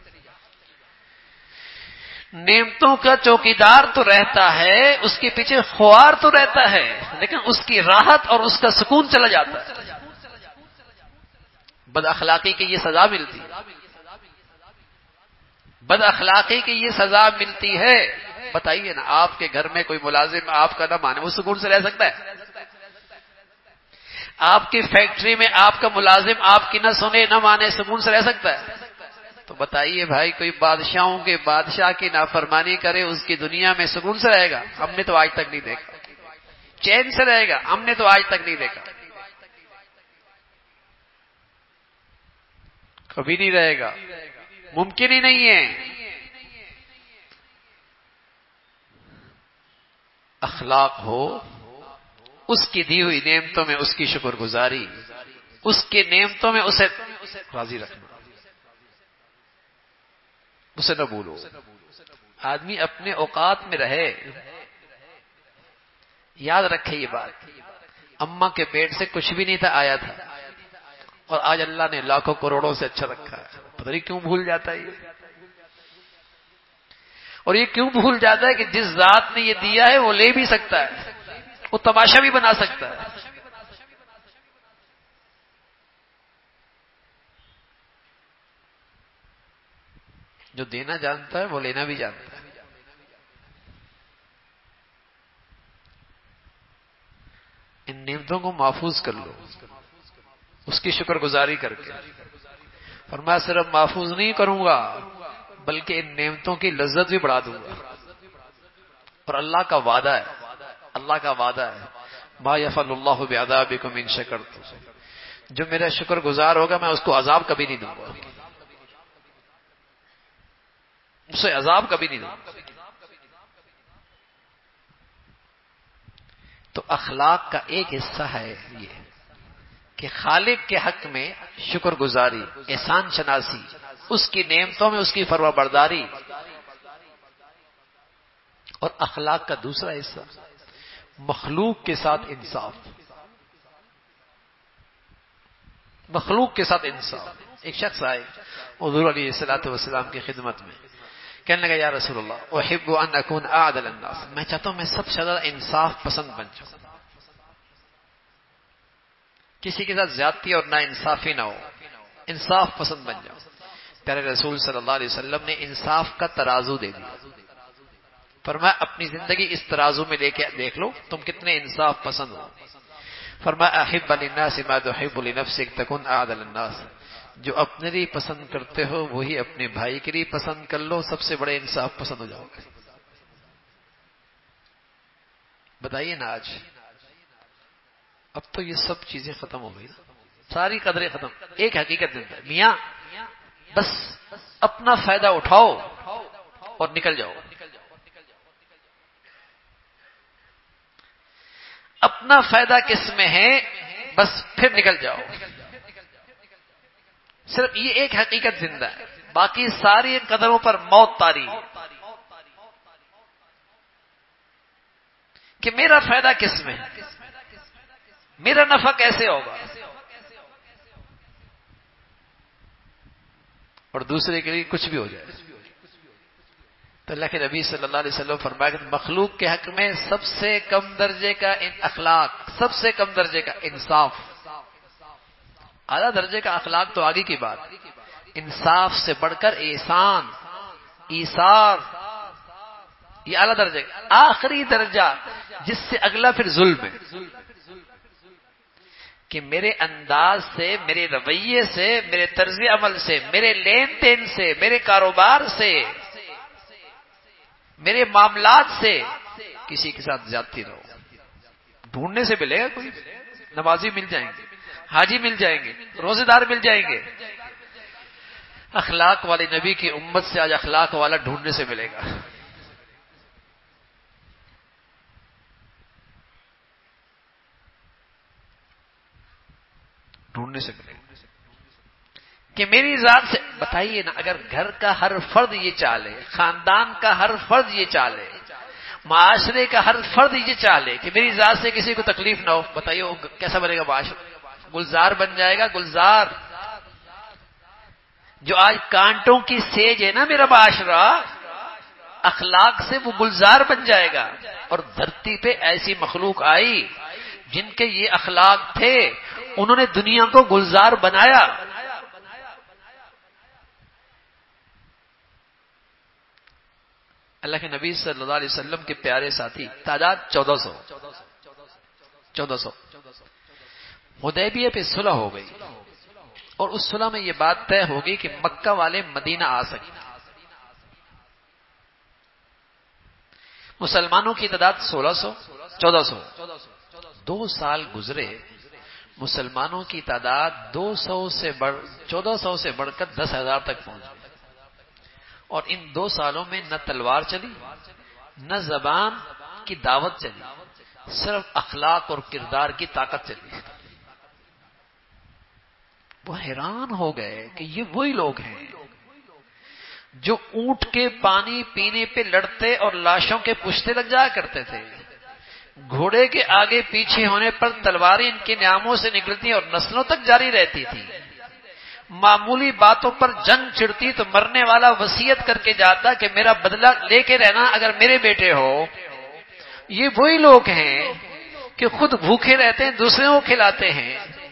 نعمتوں کا چوکیدار تو رہتا ہے، اس کے پیچھے خوار تو رہتا ہے، لیکن اس کی راحت اور اس کا سکون چلا جاتا ہے. بد اخلاقی کی یہ سزا ملتی ہے. بد اخلاقی کی یہ سزا ملتی ہے. بتائیے نا، آپ کے گھر میں کوئی ملازم آپ کا نہ مانے، وہ سکون سے رہ سکتا ہے؟ آپ کی فیکٹری میں آپ کا ملازم آپ کی نہ سنے نہ مانے، سکون سے رہ سکتا ہے؟ تو بتائیے بھائی، کوئی بادشاہوں کے بادشاہ کی نافرمانی کرے، اس کی دنیا میں سکون سے رہے گا؟ ہم نے تو آج تک نہیں دیکھا. چین سے رہے گا؟ ہم نے تو آج تک نہیں دیکھا. کبھی نہیں رہے گا، ممکن ہی نہیں ہے. اخلاق ہو، اس کی دی ہوئی نعمتوں میں اس کی شکر گزاری، اس کے نعمتوں میں اسے راضی رکھنا، اسے نہ بھولو. آدمی اپنے اوقات میں رہے. یاد رکھے یہ بات، اماں کے پیٹ سے کچھ بھی نہیں تھا آیا تھا، اور آج اللہ نے لاکھوں کروڑوں سے اچھا رکھا ہے. پتہ نہیں کیوں بھول جاتا ہے یہ. اور یہ کیوں بھول جاتا ہے کہ جس ذات نے یہ دیا ہے وہ لے بھی سکتا ہے، وہ تماشا بھی بنا سکتا ہے. جو دینا جانتا ہے وہ لینا بھی جانتا ہے. ان نعمتوں کو محفوظ کر لو، اس کی شکر گزاری کر کے. فرمایا صرف محفوظ نہیں کروں گا بلکہ ان نعمتوں کی لذت بھی بڑھا دوں گا. اور اللہ کا وعدہ ہے، اللہ کا وعدہ ہے، ما یفعل اللہ بعذابکم ان شکرتم، جو میرا شکر گزار ہوگا میں اس کو عذاب کبھی نہیں دوں گا، اسے عذاب کبھی نہیں دوں گا. تو اخلاق کا ایک حصہ ہے یہ کہ خالق کے حق میں شکر گزاری، احسان شناسی، اس کی نعمتوں میں اس کی فرما برداری. اور اخلاق کا دوسرا حصہ مخلوق کے ساتھ انصاف. مخلوق کے ساتھ انصاف. ایک شخص آئے حضور علیہ الصلوۃ والسلام کی خدمت میں، کہنے لگا یا رسول اللہ احب ان اکون اعدل الناس، میں چاہتا ہوں میں سب سے زیادہ انصاف پسند بن جاؤں، کسی کے ساتھ زیادتی اور نا انصافی نہ ہو، انصاف پسند بن جاؤں. پیارے رسول صلی اللہ علیہ وسلم نے انصاف کا ترازو دے دیا. فرمایا اپنی زندگی اس ترازو میں لے کے دیکھ لو تم کتنے انصاف پسند ہو. فرمایا احب للناس ما تحب لنفسك تكن اعدل الناس، جو اپنے لیے پسند کرتے ہو وہی اپنے بھائی کے لیے پسند کر لو، سب سے بڑے انصاف پسند ہو جاؤ گے. بتائیے نا آج اب تو یہ سب چیزیں ختم ہو گئی نا، ساری قدریں ختم. ایک حقیقت زندہ ہے میاں، بس اپنا فائدہ اٹھاؤ اور نکل جاؤ. اپنا فائدہ کس میں ہے، بس پھر نکل جاؤ. صرف یہ ایک حقیقت زندہ ہے، باقی ساری قدروں پر موت طاری ہے کہ میرا فائدہ کس میں ہے، میرا نفع کیسے ہوگا، اور دوسرے کے لیے کچھ بھی ہو جائے. تو اللہ کے نبی صلی اللہ علیہ وسلم فرمایا کہ مخلوق کے حق میں سب سے کم درجے کا اخلاق، سب سے کم درجے کا انصاف. اعلیٰ درجے کا اخلاق تو آگے کی بات، انصاف سے بڑھ کر احسان، ایثار، یہ اعلیٰ درجے کا. آخری درجہ جس سے اگلا پھر ظلم ہے کہ میرے انداز سے، میرے رویے سے، میرے طرز عمل سے، میرے لین دین سے، میرے کاروبار سے، میرے معاملات سے کسی کے ساتھ زیادتی نہ ہو. ڈھونڈنے سے ملے گا کوئی، نمازی مل جائیں گے، حاجی مل جائیں گے، روزے دار مل جائیں گے. اخلاق والے نبی کی امت سے آج اخلاق والا ڈھونڈنے سے ملے گا. ڈھونڈنے سے ملے گا کہ میری ذات سے. بتائیے نا اگر گھر کا ہر فرد یہ چاہے، خاندان کا ہر فرد یہ چاہے، معاشرے کا ہر فرد یہ چاہے کہ میری ذات سے کسی کو تکلیف نہ ہو، بتائیے وہ کیسا بنے گا معاشرہ؟ گلزار بن جائے گا، گلزار. جو آج کانٹوں کی سیج ہے نا میرا معاشرہ، اخلاق سے وہ گلزار بن جائے گا. اور دھرتی پہ ایسی مخلوق آئی جن کے یہ اخلاق تھے، انہوں نے دنیا کو گلزار بنایا. اللہ کے نبی صلی اللہ علیہ وسلم کے پیارے ساتھی، تعداد 1400 حدیبیہ پہ صلح ہو گئی، اور اس صلح میں یہ بات طے ہو گئی کہ مکہ والے مدینہ آ سکیں۔ مسلمانوں کی تعداد 1400، 2 سال گزرے، مسلمانوں کی تعداد 1400 سے بڑھ کر 10,000 تک پہنچ گئی، اور ان 2 سالوں میں نہ تلوار چلی، نہ زبان کی دعوت چلی، صرف اخلاق اور کردار کی طاقت چلی۔ وہ حیران ہو گئے کہ یہ وہی لوگ ہیں جو اونٹ کے پانی پینے پہ لڑتے اور لاشوں کے پشتے لگ جایا کرتے تھے، گھوڑے کے آگے پیچھے ہونے پر تلواریں ان کے ناموں سے نکلتی اور نسلوں تک جاری رہتی تھی، معمولی باتوں پر جنگ چھڑتی تو مرنے والا وصیت کر کے جاتا کہ میرا بدلہ لے کے رہنا اگر میرے بیٹے ہو۔ یہ وہی لوگ ہیں کہ خود بھوکے رہتے ہیں، دوسروں کو کھلاتے ہیں۔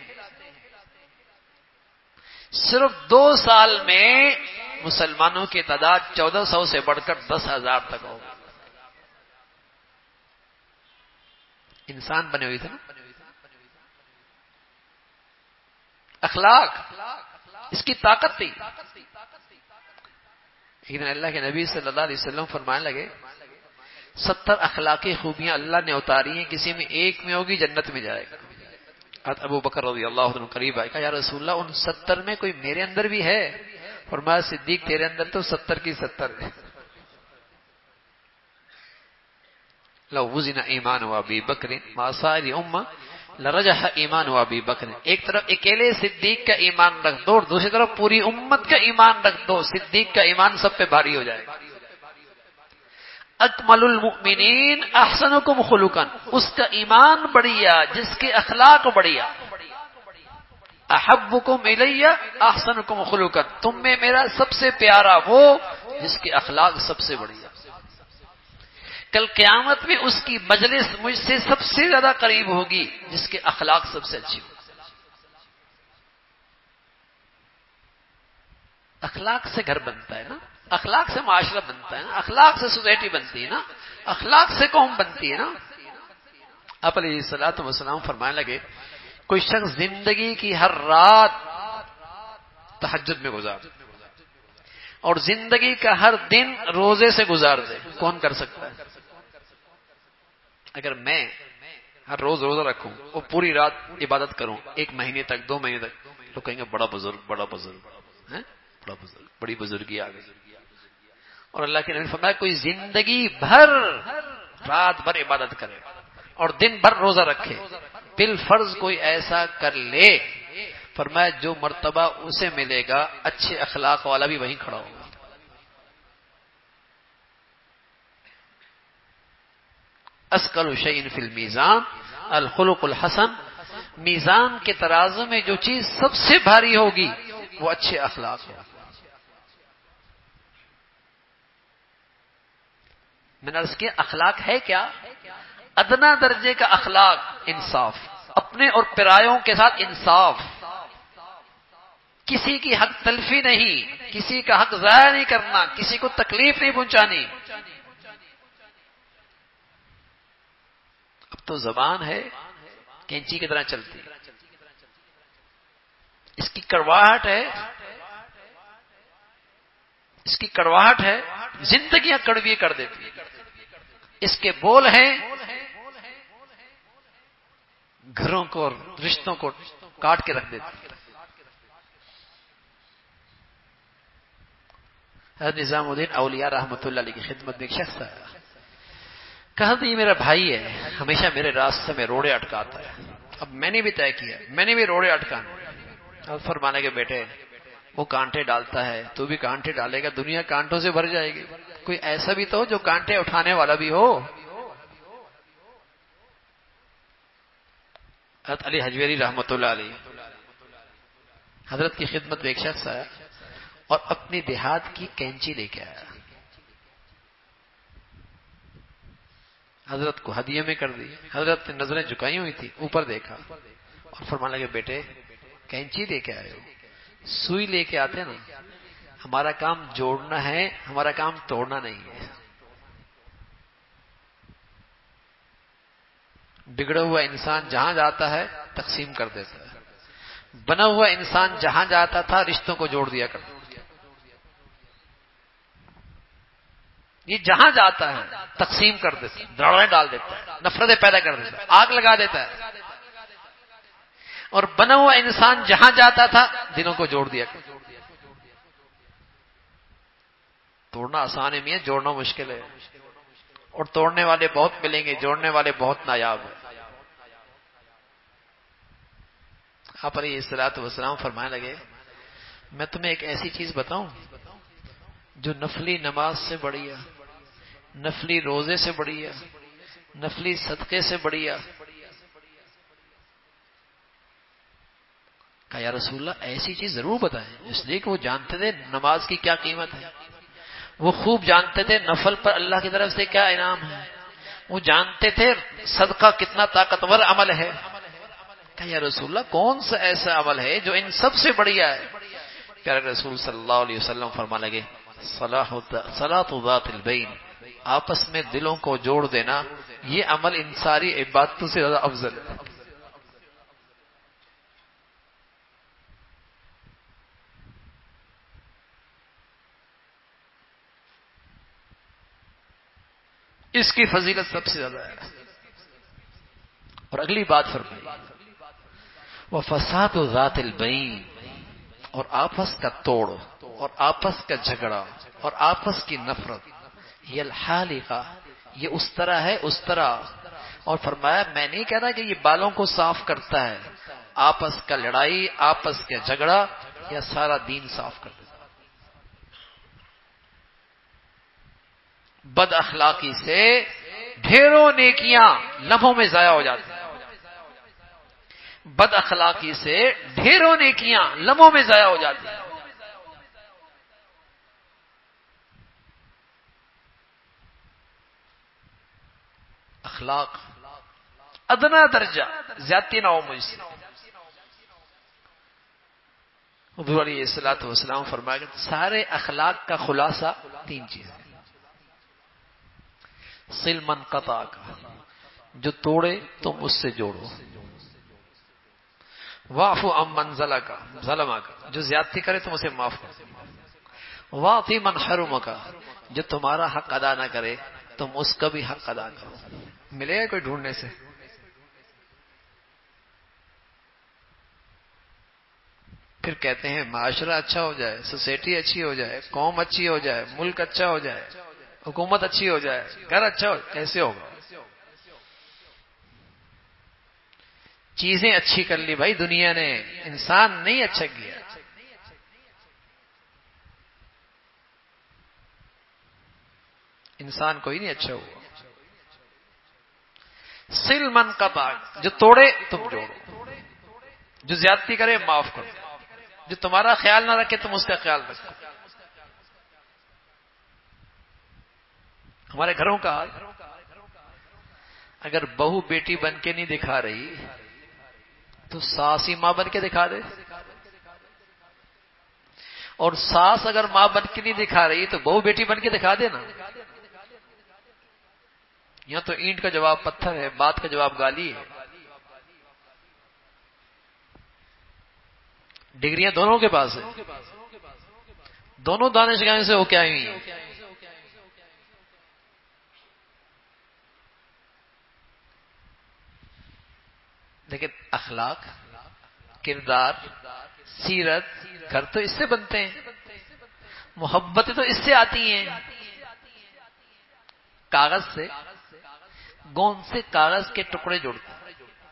صرف 2 سال میں مسلمانوں کی تعداد 1400 سے بڑھ کر 10,000 تک ہو گئی۔ انسان بنے ہوئے تھے نا، اخلاق اس کی طاقت تھی۔ ایک دن اللہ کے نبی صلی اللہ علیہ وسلم فرمانے لگے 70 اخلاقی خوبیاں اللہ نے اتاری ہیں، کسی میں ایک میں ہوگی جنت میں جائے گا۔ ابو بکر رضی اللہ عنہ قریب آئے، کہا یا رسول اللہ ان 70 میں کوئی میرے اندر بھی ہے؟ فرمایا صدیق تیرے اندر تو 70 کی 70 ہے۔ لو وزن ایمان و ابی بکر مع سائر امہ لرجح ایمان و ابی بکر، ایک طرف اکیلے صدیق کا ایمان رکھ دو اور دوسری طرف پوری امت کا ایمان رکھ دو، صدیق کا ایمان سب پہ بھاری ہو جائے گا۔ اکمل المؤمنین احسنکم خلقا، اس کا ایمان بڑھیا جس کے اخلاق بڑھیا۔ احبکم الی احسنکم خلقا، تم میں میرا سب سے پیارا وہ جس کے اخلاق سب سے بڑھیا۔ کل قیامت میں اس کی مجلس مجھ سے سب سے زیادہ قریب ہوگی جس کے اخلاق سب سے اچھی ہو۔ اخلاق سے گھر بنتا ہے نا، اخلاق سے معاشرہ بنتا ہے نا، اخلاق سے سوسائٹی بنتی ہے نا، اخلاق سے قوم بنتی ہے نا۔ آپ علیہ الصلوۃ والسلام فرمانے لگے کوئی شخص زندگی کی ہر رات تہجد میں گزار اور زندگی کا ہر دن روزے سے گزار دے، کون کر سکتا ہے؟ اگر میں ہر روز روزہ رکھوں اور پوری رات عبادت کروں 1 مہینے تک 2 مہینے تک، تو کہیں گے بڑا بزرگ بڑا بزرگ بڑا بزرگ، بڑی بزرگی آ گئی۔ اور اللہ کے نبی فرمایا کوئی زندگی بھر رات بھر عبادت کرے اور دن بھر روزہ رکھے، بالفرض کوئی ایسا کر لے، فرمایا جو مرتبہ اسے ملے گا اچھے اخلاق والا بھی وہیں کھڑا ہوگا۔ اسقل شیء فی المیزان الخلق الحسن، میزان کے ترازو میں جو چیز سب سے بھاری ہوگی وہ اچھے اخلاق ہو۔ میں نے عرض کیا اخلاق ہے کیا؟ ادنا درجے کا اخلاق، انصاف، اپنے اور پرایوں کے ساتھ انصاف، کسی کی حق تلفی نہیں، کسی کا حق ضائع نہیں کرنا، کسی کو تکلیف نہیں پہنچانی۔ اب تو زبان ہے کینچی کی طرح چلتی، اس کی کڑواہٹ ہے زندگیاں کڑوی کر دیتی، اس کے بول ہیں گھروں کو اور رشتوں کو کاٹ کے رکھ دیتی۔ حضرت نظام الدین اولیاء رحمۃ اللہ علیہ کی خدمت میں ایک شخص آیا، کہا تو یہ میرا بھائی ہے، ہمیشہ میرے راستے میں روڑے اٹکاتا ہے۔ اب میں نے بھی طے کیا، میں نے بھی روڑے اٹکانے۔ اب فرمانے کے بیٹے وہ کانٹے ڈالتا ہے تو بھی کانٹے ڈالے گا، دنیا کانٹوں سے بھر جائے گی، کوئی ایسا بھی تو جو کانٹے اٹھانے والا بھی ہو۔ حضرت علی حجویری رحمۃ اللہ علیہ حضرت کی خدمت میں ایک شخص آیا اور اپنی دیہات کی کینچی لے کے آیا، حضرت کو ہدیے میں کر دی۔ حضرت نے نظریں جھکائی ہوئی تھی، اوپر دیکھا اور فرمانے لگے بیٹے کینچی لے کے آئے ہو، سوئی لے کے آتے نا، ہمارا کام جوڑنا ہے، ہمارا کام توڑنا نہیں ہے۔ بگڑا ہوا انسان جہاں جاتا ہے تقسیم کر دیتا ہے، بنا ہوا انسان جہاں جاتا تھا رشتوں کو جوڑ دیا کرتا. یہ جہاں جاتا ہے تقسیم کر دیتا ہے، دراڑیں ڈال دیتا ہے، نفرتیں پیدا کر دیتا ہے، آگ لگا دیتا ہے. اور بنا ہوا انسان جہاں جاتا تھا دلوں کو جوڑ دیا کرتا. توڑنا آسان ہے میاں، جوڑنا مشکل ہے. اور توڑنے والے بہت ملیں گے، جوڑنے والے بہت نایاب ہیں. آپ علیہ الصلوۃ والسلام فرمانے لگے میں تمہیں ایک ایسی چیز بتاؤں جو نفلی نماز سے بڑی ہے، نفلی روزے سے بڑی ہے، نفلی صدقے سے بڑی ہے. کہا یا رسول اللہ ایسی چیز ضرور بتائیں، اس لیے کہ وہ جانتے تھے نماز کی کیا قیمت ہے، وہ خوب جانتے تھے نفل پر اللہ کی طرف سے کیا انعام ہے، وہ جانتے تھے صدقہ کتنا طاقتور عمل ہے. کہا یا رسول اللہ کون سا ایسا عمل ہے جو ان سب سے بڑھیا ہے؟ پیارے رسول صلی اللہ علیہ وسلم فرمانے لگے صلاۃ ذات البین، آپس میں دلوں کو جوڑ دینا، یہ عمل ان ساری عبادتوں سے زیادہ افضل ہے. اس کی فضیلت سب سے زیادہ ہے. اور اگلی بات فرمائی وفساد ذات البین، اور آپس کا توڑ اور آپس کا جھگڑا اور آپس کی نفرت، یہ الحالقہ، یہ اس طرح ہے اس طرح. اور فرمایا میں نہیں کہہ رہا کہ یہ بالوں کو صاف کرتا ہے، آپس کا لڑائی، آپس کا جھگڑا یا سارا دین صاف کر دیتا. بد اخلاقی سے ڈھیروں نیکیاں لمحوں میں ضائع ہو جاتی ہیں. بد اخلاقی سے ڈھیروں نیکیاں لمحوں میں ضائع ہو جاتی ہیں. اخلاق ادنا درجہ زیادتی نہ ہو مجھ سے. حضور علیہ الصلوۃ والسلام فرمایا کہ سارے اخلاق کا خلاصہ تین چیزیں: صل من قطع کا، جو توڑے تم اس سے جوڑو، واعف عمن ظلم کا، جو زیادتی کرے تم اسے معاف کرو، واعطِ من حرم کا، جو تمہارا حق ادا نہ کرے تم اس کا بھی حق ادا کرو. ملے گا کوئی ڈھونڈنے سے؟ پھر کہتے ہیں معاشرہ اچھا ہو جائے، سوسائٹی اچھی ہو جائے، قوم اچھی ہو جائے، ملک اچھا ہو جائے، حکومت اچھی ہو جائے، گھر اچھا ہو، کیسے ہوگا؟ چیزیں اچھی کر لی بھائی دنیا نے، انسان نہیں اچھا کیا. انسان کوئی نہیں اچھا ہوا. صل من قطع، جو توڑے تم جوڑو، جو زیادتی کرے معاف کرو، جو تمہارا خیال نہ رکھے تم اس کا خیال رکھو. ہمارے گھروں کا حال، اگر بہو بیٹی بن کے نہیں دکھا رہی تو ساس ہی ماں بن کے دکھا دے، اور ساس اگر ماں بن کے نہیں دکھا رہی تو بہو بیٹی بن کے دکھا دے نا. یہاں تو اینٹ کا جواب پتھر ہے، بات کا جواب گالی ہے. ڈگریاں دونوں کے پاس ہیں، دونوں دانشگاہیں سے ہو کے آئی ہوئی ہیں. لیکن اخلاق، کردار، سیرت، گھر تو اس سے بنتے ہیں، محبتیں تو اس سے آتی ہیں. کاغذ سے، گوند سے کاغذ کے ٹکڑے جوڑتے ہیں،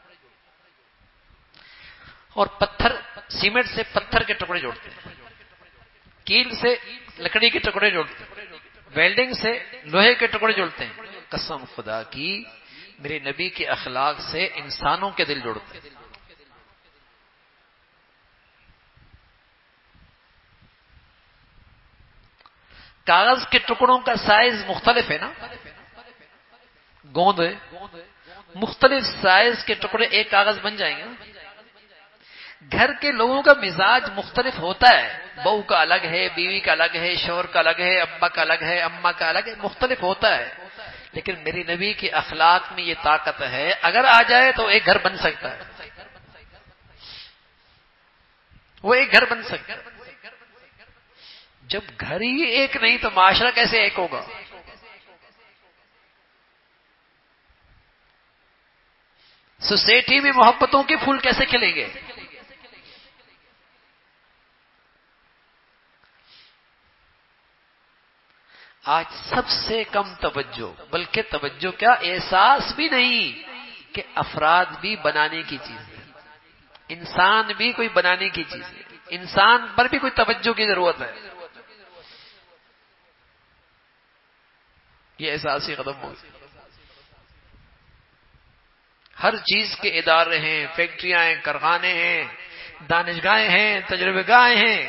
اور پتھر سیمنٹ سے پتھر کے ٹکڑے جوڑتے ہیں، کیل سے لکڑی کے ٹکڑے جوڑتے ہیں، ویلڈنگ سے لوہے کے ٹکڑے جوڑتے ہیں. قسم خدا کی میرے نبی کے اخلاق سے انسانوں کے دل جوڑتے ہیں. کاغذ کے ٹکڑوں کا سائز مختلف ہے نا، گوند ہے، مختلف سائز کے ٹکڑے ایک کاغذ بن جائیں گے نا. گھر کے لوگوں کا مزاج مختلف ہوتا ہے، بہو کا الگ ہے، بیوی کا الگ ہے، شوہر کا الگ ہے، ابا کا الگ ہے، اماں کا الگ ہے، مختلف ہوتا ہے. لیکن میری نبی کے اخلاق میں یہ طاقت ہے، اگر آ جائے تو ایک گھر بن سکتا ہے، وہ ایک گھر بن سکتا ہے۔ جب گھر ہی ایک نہیں تو معاشرہ کیسے ایک ہوگا؟ سوسائٹی میں محبتوں کے پھول کیسے کھلیں گے؟ آج سب سے کم توجہ، بلکہ توجہ کیا، احساس بھی نہیں کہ افراد بھی بنانے کی چیز ہے، انسان بھی کوئی بنانے کی چیز ہے، انسان پر بھی کوئی توجہ کی ضرورت ہے، یہ احساس ہی ختم ہو گیا۔ ہر چیز کے ادارے ہیں، فیکٹریاں ہیں، کارخانے ہیں، دانشگاہیں ہیں، تجربے گاہیں ہیں،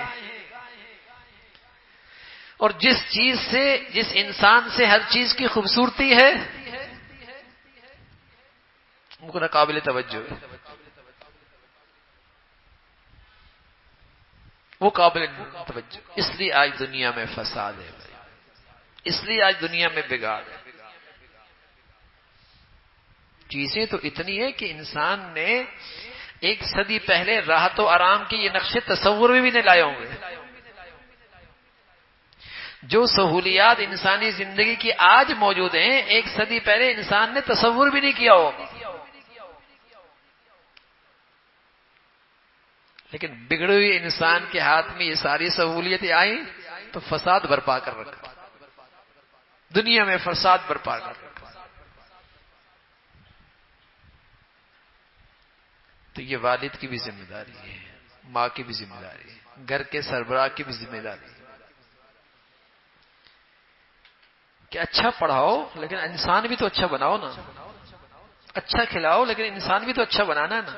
اور جس چیز سے، جس انسان سے ہر چیز کی خوبصورتی ہے وہ نہ قابل توجہ ہے، وہ قابل توجہ۔ اس لیے آج دنیا میں فساد ہے، اس لیے آج دنیا میں بگاڑ ہے۔ چیزیں تو اتنی ہے کہ انسان نے ایک صدی پہلے راحت و آرام کے یہ نقشے تصور میں بھی نہیں لائے ہوں گے۔ جو سہولیات انسانی زندگی کی آج موجود ہیں، ایک صدی پہلے انسان نے تصور بھی نہیں کیا ہوگا۔ لیکن بگڑے ہوئے انسان کے ہاتھ میں یہ ساری سہولیتیں آئیں تو فساد برپا کر رکھا، دنیا میں فساد برپا کر رکھا۔ تو یہ والد کی بھی ذمہ داری ہے، ماں کی بھی ذمہ داری ہے، گھر کے سربراہ کی بھی ذمہ داری ہے کہ اچھا پڑھاؤ لیکن انسان بھی تو اچھا بناؤ نا، اچھا کھلاؤ لیکن انسان بھی تو اچھا بنانا ہے نا۔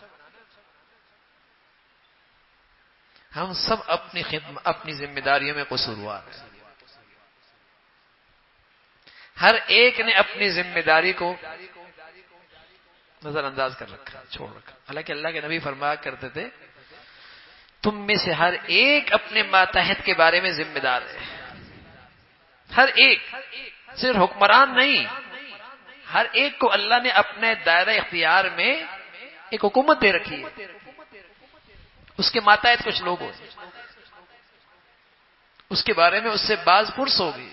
ہم سب اپنی ذمہ داریوں میں قصوروار ہیں، ہر ایک نے اپنی ذمہ داری کو نظر انداز کر رکھا، چھوڑ رکھا۔ حالانکہ اللہ کے نبی فرمایا کرتے تھے تم میں سے ہر ایک اپنے ماتحت کے بارے میں ذمہ دار ہے، ہر ایک، صرف حکمران نہیں، ہر ایک کو اللہ نے اپنے دائرہ اختیار میں ایک حکومت دے رکھی ہے، اس کے ماتحت کچھ لوگ ہوتے ہیں، اس کے بارے میں اس سے باز پرس ہوگی۔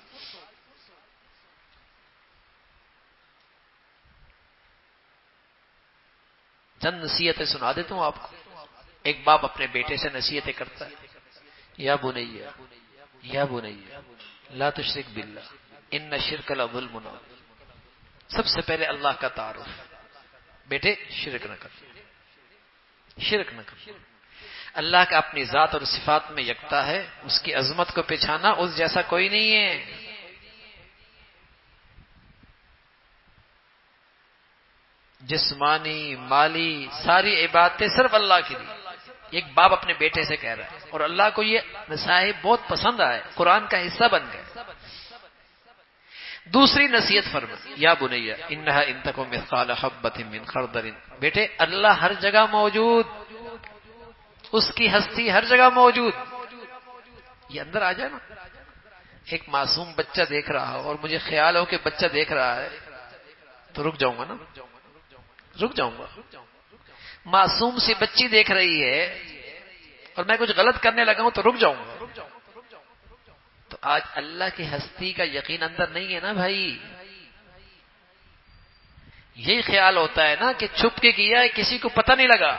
چند نصیحتیں سنا دیتا ہوں آپ کو۔ ایک باپ اپنے بیٹے سے نصیحتیں کرتا ہے، یا بنیا یا بنیا لا تشرک باللہ ان الشرک لظلم عظیم۔ سب سے پہلے اللہ کا تعارف، بیٹے شرک نہ کر، شرک نہ کر۔ اللہ کا اپنی ذات اور صفات میں یکتا ہے، اس کی عظمت کو پہچانا، اس جیسا کوئی نہیں ہے۔ جسمانی، مالی، ساری عبادتیں صرف اللہ کی دی۔ ایک باپ اپنے بیٹے سے کہہ رہا ہے، اور اللہ کو یہ نصائح بہت پسند آئے، قرآن کا حصہ بن گئے۔ دوسری نصیحت فرما، یا بنیا انہا ان تکو مثقال حبۃ من خردل، بیٹے اللہ ہر جگہ موجود، اس کی ہستی ہر جگہ موجود، یہ اندر آ جائے نا۔ ایک معصوم بچہ دیکھ رہا ہو اور مجھے خیال ہو کہ بچہ دیکھ رہا ہے تو رک جاؤں گا نا، رک جاؤں گا۔ معصوم سی بچی دیکھ رہی ہے اور میں کچھ غلط کرنے لگا ہوں تو رک جاؤں گا۔ تو آج اللہ کی ہستی کا یقین اندر نہیں ہے نا بھائی، یہی خیال ہوتا ہے نا کہ چھپ کے کیا ہے، کسی کو پتہ نہیں لگا۔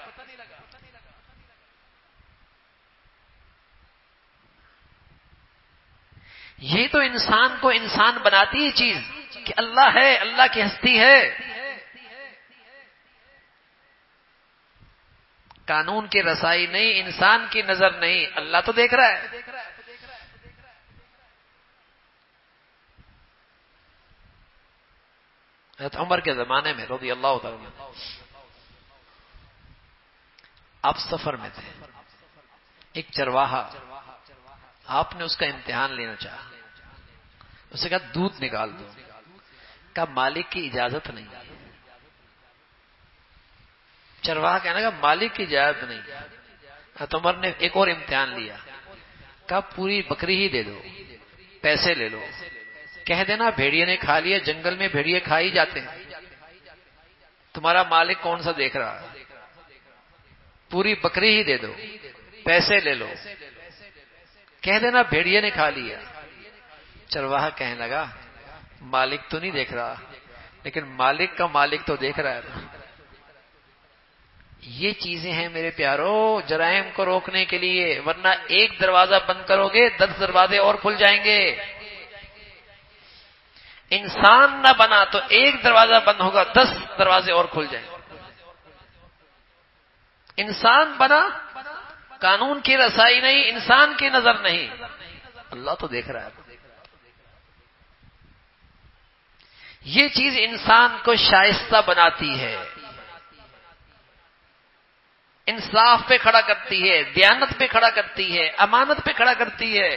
یہ تو انسان کو انسان بناتی ہے چیز کہ اللہ ہے، اللہ کی ہستی ہے۔ قانون کی رسائی نہیں، انسان کی نظر نہیں، اللہ تو دیکھ رہا ہے۔ حضرت عمر کے زمانے میں رضی اللہ تعالی عنہ، آپ سفر میں تھے، ایک چرواہا، آپ نے اس کا امتحان لینا چاہا، اسے کہا دودھ نکال دو، کہا مالک کی اجازت نہیں۔ چرواہا کہنے کا مالک کی اجازت نہیں۔ حضرت عمر نے ایک اور امتحان لیا، کہا پوری بکری ہی دے دو، پیسے لے لو، کہہ دینا بھیڑیے نے کھا لیا، جنگل میں بھیڑیے کھا ہی جاتے ہیں، تمہارا مالک کون سا دیکھ رہا ہے؟ پوری بکری ہی دے دو، پیسے لے لو، کہہ دینا بھیڑیے نے کھا لیا۔ چرواہا کہنے لگا مالک تو نہیں دیکھ رہا، لیکن مالک کا مالک تو دیکھ رہا ہے۔ یہ چیزیں ہیں میرے پیارو جرائم کو روکنے کے لیے، ورنہ ایک دروازہ بند کرو گے 10 دروازے اور کھل جائیں گے۔ انسان نہ بنا تو ایک دروازہ بند ہوگا 10 دروازے اور کھل جائیں گے۔ انسان بنا، قانون کی رسائی نہیں، انسان کی نظر نہیں، اللہ تو دیکھ رہا ہے۔ یہ چیز انسان کو شائستہ بناتی ہے، انصاف پہ کھڑا کرتی ہے، دیانت پہ کھڑا کرتی ہے، امانت پہ کھڑا کرتی ہے۔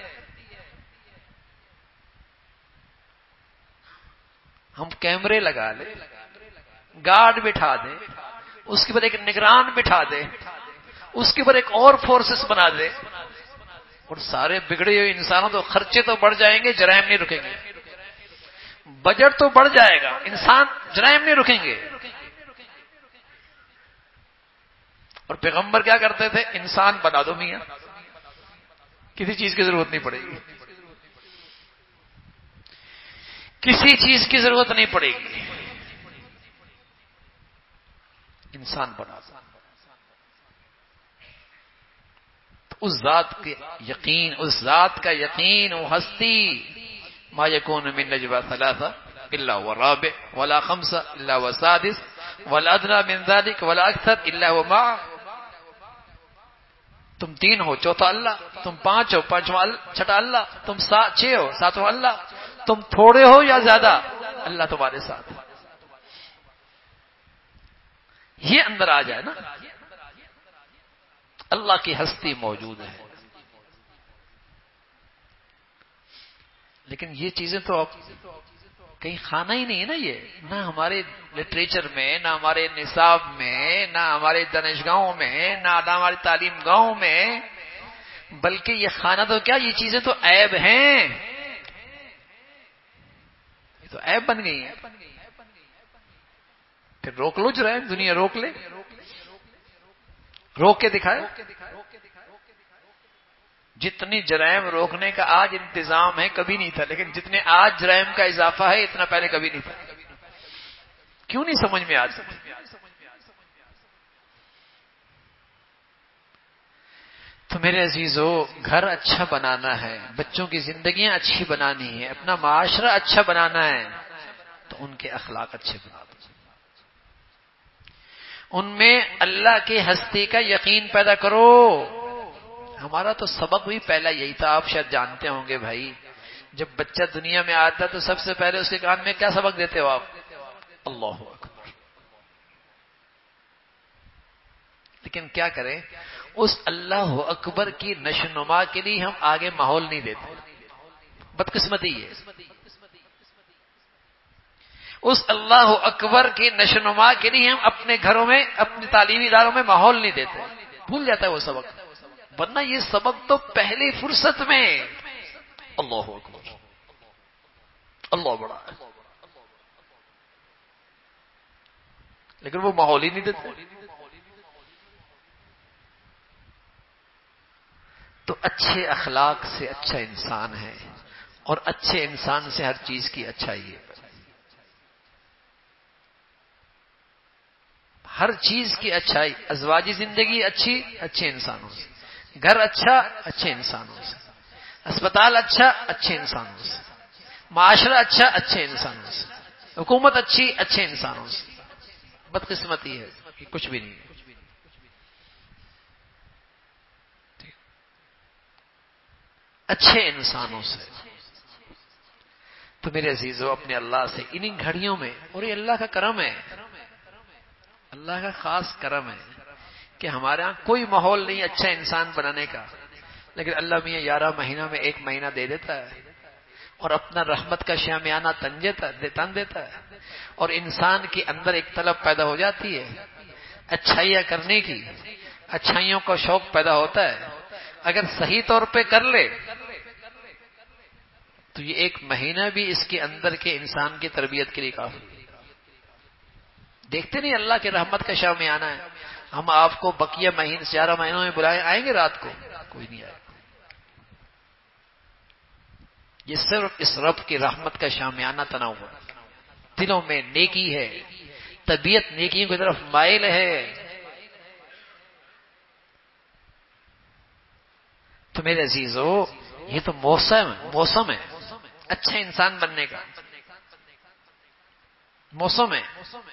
ہم کیمرے لگا لیں، گارڈ بٹھا دیں، اس کے بعد ایک نگران بٹھا دیں، اس کے بعد ایک اور فورسز بنا دیں، اور سارے بگڑے ہوئے انسانوں تو خرچے تو بڑھ جائیں گے، جرائم نہیں رکیں گے۔ بجٹ تو بڑھ جائے گا، انسان جرائم نہیں رکیں گے۔ اور پیغمبر کیا کرتے تھے؟ انسان بنا دو میاں، کسی چیز کی ضرورت نہیں پڑے گی، کسی چیز کی ضرورت نہیں پڑے گی، انسان بنا دو۔ اس ذات کے یقین، اس ذات کا یقین، وہ ہستی، ما یکون من نجوى ثلاثة الا هو الرابع ولا خمسة الا هو السادس ولا ادنى من ذلك ولا اكثر الا هو معه۔ تم 3 ہو، چوتھا اللہ، تم 5 ہو، پانچواں چھٹا اللہ، تم 6 ہو، ساتواں اللہ، تم تھوڑے ہو یا زیادہ، اللہ تمہارے ساتھ۔ یہ اندر آ جائے نا، اللہ کی ہستی موجود ہے۔ لیکن یہ چیزیں تو اب کہیں کھانا ہی نہیں ہے نا، یہ نہ ہمارے لٹریچر میں، نہ ہمارے نصاب میں، نہ ہمارے دانشگاہوں میں، نہ ہماری تعلیم گاہوں میں، بلکہ یہ کھانا تو کیا، یہ چیزیں تو عیب ہیں، یہ تو عیب بن گئی ہیں۔ پھر روک لو جرائم، دنیا روک لے، روک کے دکھائے۔ جتنی جرائم روکنے کا آج انتظام ہے کبھی نہیں تھا، لیکن جتنے آج جرائم کا اضافہ ہے اتنا پہلے کبھی نہیں تھا۔ کیوں نہیں سمجھ میں آج؟ تو میرے عزیزو، گھر اچھا بنانا ہے، بچوں کی زندگیاں اچھی بنانی ہے، اپنا معاشرہ اچھا بنانا ہے، تو ان کے اخلاق اچھے بنا دو، ان میں اللہ کی ہستی کا یقین پیدا کرو۔ ہمارا تو سبق بھی پہلا یہی تھا، آپ شاید جانتے ہوں گے بھائی، جب بچہ دنیا میں آتا ہے تو سب سے پہلے اس کے کان میں کیا سبق دیتے ہو آپ؟ اللہ اکبر۔ لیکن کیا کریں، اس اللہ اکبر کی نشوونما کے لیے ہم آگے ماحول نہیں دیتے، بدقسمتی ہے۔ اس اللہ اکبر کی نشوونما کے لیے ہم اپنے گھروں میں، اپنے تعلیمی اداروں میں ماحول نہیں دیتے، بھول جاتا ہے وہ سبق، ورنہ یہ سبق تو پہلی فرصت میں۔ اللہ اکبر، اللہ بڑا ہے، لیکن وہ ماحول ہی نہیں دیتے۔ تو اچھے اخلاق سے اچھا انسان ہے، اور اچھے انسان سے ہر چیز کی اچھائی ہے، ہر چیز کی اچھائی۔ ازواجی زندگی اچھی، اچھے انسانوں سے، گھر اچھا، اچھے انسانوں سے، اسپتال اچھا، اچھے انسانوں سے، معاشرہ اچھا، اچھے انسانوں سے، حکومت اچھی، اچھے انسانوں سے۔ بدقسمتی ہے کہ کچھ بھی نہیں ہے۔ اچھے انسانوں سے۔ تو میرے عزیزو، اپنے اللہ سے انہی گھڑیوں میں، اور یہ اللہ کا کرم ہے، اللہ کا خاص کرم ہے کہ ہمارے ہاں کوئی ماحول نہیں اچھا انسان بنانے کا، لیکن اللہ میاں 11 مہینہ میں 1 مہینہ دے دیتا ہے، اور اپنا رحمت کا شامیانہ تن دیتا ہے، اور انسان کے اندر ایک طلب پیدا ہو جاتی ہے اچھائیاں کرنے کی، اچھائیوں کا شوق پیدا ہوتا ہے۔ اگر صحیح طور پہ کر لے تو یہ ایک مہینہ بھی اس کے اندر کے انسان کی تربیت کے لیے کافی. دیکھتے نہیں اللہ کے رحمت کا شاہ میں آنا ہے. ہم آپ کو بقیہ 11 مہینوں میں بلائیں، آئیں گے رات کو؟ کوئی نہیں آئے گا. یہ صرف اس رب کی رحمت کا شامیانہ تنا ہوا، دلوں میں نیکی ہے، طبیعت نیکیوں کی طرف مائل ہے. تو میرے عزیزو، یہ تو موسم ہے اچھا انسان بننے کا. موسم ہے.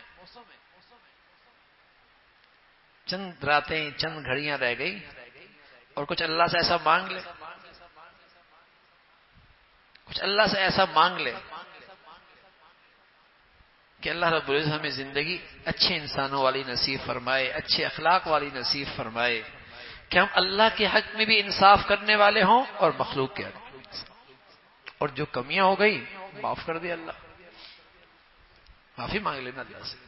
چند راتیں، چند گھڑیاں رہ گئی، اور کچھ اللہ سے ایسا مانگ لے، کچھ اللہ سے ایسا مانگ لے کہ اللہ رب العزت ہمیں زندگی اچھے انسانوں والی نصیب فرمائے، اچھے اخلاق والی نصیب فرمائے، کہ ہم اللہ کے حق میں بھی انصاف کرنے والے ہوں اور مخلوق کے حق میں. اور جو کمیاں ہو گئی معاف کر دے اللہ، معافی مانگ لینا اللہ سے.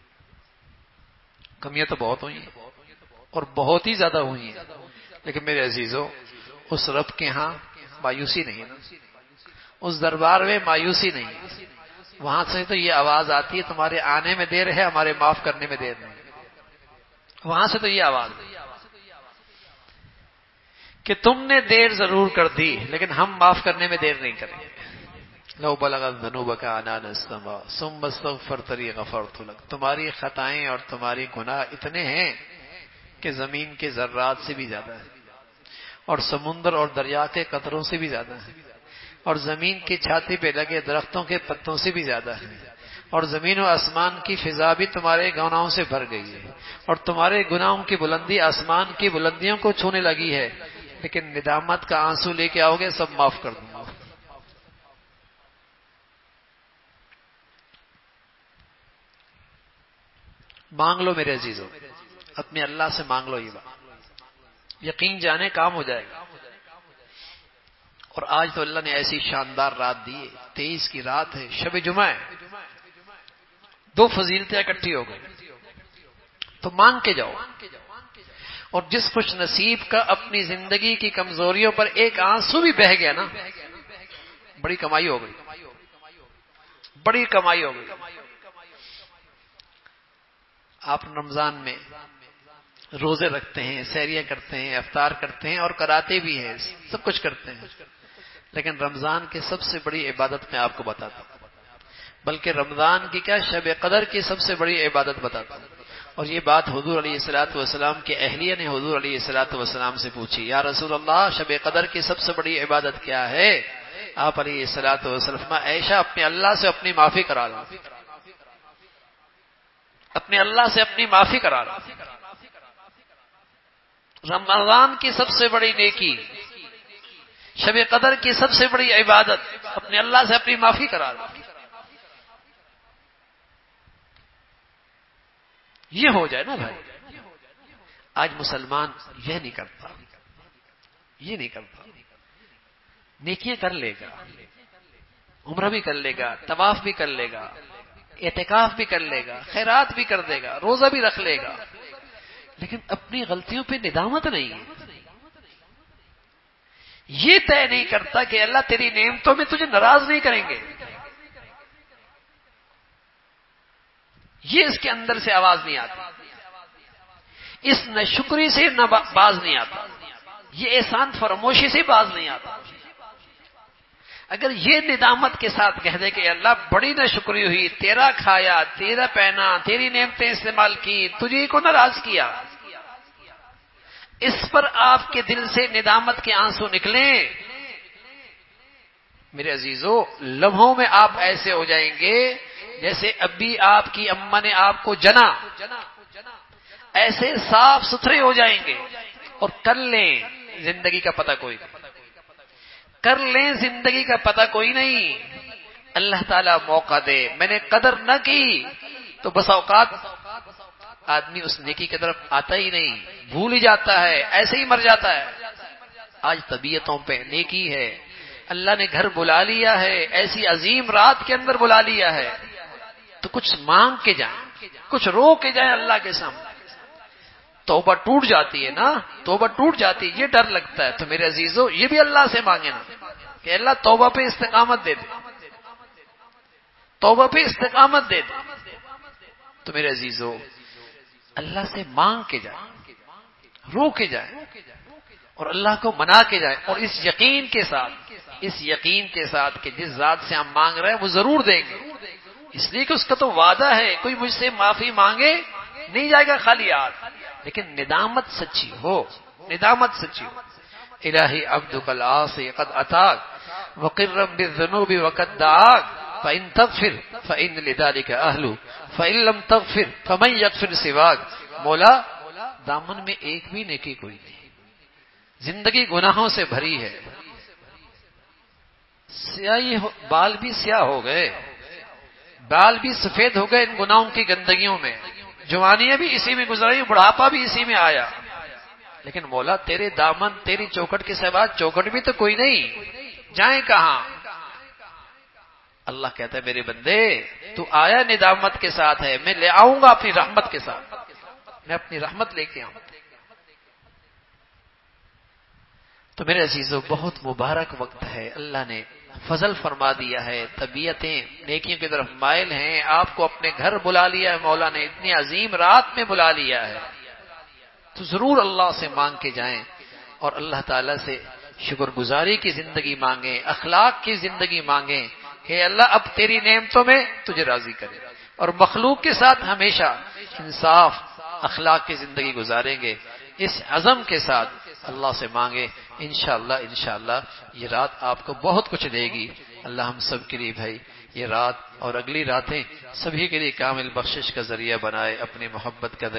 کمیاں تو بہت ہوئی ہیں اور بہت ہی زیادہ ہوئی ہیں، لیکن میرے عزیزوں اس رب کے ہاں مایوسی نہیں ہے نا، اس دربار میں مایوسی نہیں. وہاں سے تو یہ آواز آتی ہے تمہارے آنے میں دیر ہے، ہمارے معاف کرنے میں دیر نہیں. وہاں سے تو یہ آواز ہے کہ تم نے دیر ضرور کر دی لیکن ہم معاف کرنے میں دیر نہیں کریں گے. لو بلغت ذنوبک عنان السماء ثم استغفرتنی غفرت لک. تمہاری خطائیں اور تمہاری گناہ اتنے ہیں کہ زمین کے ذرات سے بھی زیادہ ہے، اور سمندر اور دریا کے قطروں سے بھی زیادہ ہے، اور زمین کی چھاتی پہ لگے درختوں کے پتوں سے بھی زیادہ ہے، اور زمین و آسمان کی فضا بھی تمہارے گناہوں سے بھر گئی ہے، اور تمہارے گناہوں کی بلندی آسمان کی بلندیوں کو چھونے لگی ہے. لیکن ندامت کا آنسو لے کے آؤ گے، سب معاف کر دوں گا. مانگ لو میرے عزیزوں، اپنے اللہ سے مانگ لو. یہ بات یقین جانے کام ہو جائے گا. اور آج تو اللہ نے ایسی شاندار رات دی ہے، 23 کی رات ہے، شب جمعہ ہے. 2 فضیلتیں اکٹھی ہو گئی، تو مانگ کے جاؤ. اور جس خوش نصیب کا اپنی زندگی کی کمزوریوں پر ایک آنسو بھی بہہ گیا نا، بڑی کمائی ہو گئی، بڑی کمائی ہو گئی. آپ رمضان میں روزے رکھتے ہیں، سحریاں کرتے ہیں، افطار کرتے ہیں، اور کراتے بھی ہیں، سب کچھ کرتے ہیں. لیکن رمضان کی سب سے بڑی عبادت میں آپ کو بتاتا ہوں، بلکہ رمضان کی کیا، شب قدر کی سب سے بڑی عبادت بتاتا ہوں. اور یہ بات حضور علیہ الصلوۃ والسلام کے اہلیہ نے حضور علیہ الصلوۃ والسلام سے پوچھی، یا رسول اللہ شب قدر کی سب سے بڑی عبادت کیا ہے؟ آپ علیہ الصلوۃ والسلام، عائشہ اپنے اللہ سے اپنی معافی کرا لو، اپنے اللہ سے اپنی معافی کرا لو. رمضان کی سب سے بڑی نیکی، شب قدر کی سب سے بڑی عبادت، اپنے اللہ سے اپنی معافی کرا لو. یہ ہو جائے نا بھائی. آج مسلمان یہ نہیں کرتا، یہ نہیں کرتا. نیکیاں کر لے گا، عمرہ بھی کر لے گا، طواف بھی کر لے گا، اعتکاف بھی کر لے گا، خیرات بھی کر دے گا، روزہ بھی رکھ لے گا، لیکن اپنی غلطیوں پہ ندامت نہیں ہے. یہ طے نہیں کرتا کہ اللہ تیری نعمتوں میں تجھے ناراض نہیں کریں گے. یہ اس کے اندر سے آواز نہیں آتی، اس ناشکری سے نہ باز نہیں آتا، یہ احسان فراموشی سے باز نہیں آتا. اگر یہ ندامت کے ساتھ کہہ دے کہ اللہ بڑی ناشکری ہوئی، تیرا کھایا، تیرا پہنا، تیری نعمتیں استعمال کی، تجھے کو ناراض کیا، اس پر آپ کے دل سے ندامت کے آنسو نکلیں، میرے عزیزو لمحوں میں آپ ایسے ہو جائیں گے جیسے ابھی آپ کی اماں نے آپ کو جنا، ایسے صاف ستھرے ہو جائیں گے. اور کر لیں زندگی کا پتہ کوئی نہیں، کر لیں زندگی کا پتہ کوئی نہیں. اللہ تعالیٰ موقع دے، میں نے قدر نہ کی تو بس اوقات آدمی اس نیکی کی طرف آتا ہی نہیں، بھول ہی جاتا ہے، ایسے ہی مر جاتا ہے. آج طبیعتوں پہ نیکی ہے، اللہ نے گھر بلا لیا ہے، ایسی عظیم رات کے اندر بلا لیا ہے، تو کچھ مانگ کے جائیں، کچھ رو کے جائیں اللہ کے سامنے. توبہ ٹوٹ جاتی ہے نا، توبہ ٹوٹ جاتی ہے، یہ ڈر لگتا ہے. تو میرے عزیزو یہ بھی اللہ سے مانگے نا، کہ اللہ توبہ پہ استقامت دے دے، توبہ پہ استقامت دے دے. تو میرے عزیزو، اللہ سے مانگ کے جائیں، رو کے جائیں اور اللہ کو منا کے جائیں، اور اس یقین کے ساتھ کہ جس ذات سے ہم مانگ رہے ہیں وہ ضرور دیں گے، اس لیے کہ اس کا تو وعدہ ہے کوئی مجھ سے معافی مانگے نہیں جائے گا خالی ہاتھ، لیکن ندامت سچی ہو. الہی عبدک العاصی قد اتاک وقرب بالذنوب وقد دعاک فإن تغفر فإن لذلك اہل فإن لم تغفر فمن یغفر سواک. مولا دامن میں ایک بھی نیکی کوئی نہیں، زندگی گناہوں سے بھری ہے، سیاہی بال بھی سیاہ ہو گئے، بال بھی سفید ہو گئے ان گناہوں کی گندگیوں میں، جوانیاں بھی اسی میں گزری، بڑھاپا بھی اسی میں آیا، لیکن مولا تیرے دامن تیری چوکھٹ کے سوا چوکھٹ بھی تو کوئی نہیں، جائیں کہاں؟ اللہ کہتا ہے میرے بندے تو آیا ندامت کے ساتھ ہے، میں لے آؤں گا اپنی رحمت کے ساتھ، میں اپنی رحمت لے کے آؤں. تو میرے عزیزو بہت مبارک وقت ہے، اللہ نے فضل فرما دیا ہے، طبیعتیں نیکیوں کی طرف مائل ہیں، آپ کو اپنے گھر بلا لیا ہے مولا نے، اتنی عظیم رات میں بلا لیا ہے، تو ضرور اللہ سے مانگ کے جائیں اور اللہ تعالیٰ سے شکر گزاری کی زندگی مانگیں، اخلاق کی زندگی مانگیں کہ اللہ اب تیری نعمتوں میں تجھے راضی کرے، اور مخلوق کے ساتھ ہمیشہ انصاف اخلاق کی زندگی گزاریں گے. اس عزم کے ساتھ اللہ سے مانگے، انشاءاللہ یہ رات آپ کو بہت کچھ دے گی. اللہ ہم سب کے لیے بھائی یہ رات اور اگلی راتیں سبھی کے لیے کامل بخشش کا ذریعہ بنائے، اپنی محبت کا ذریعہ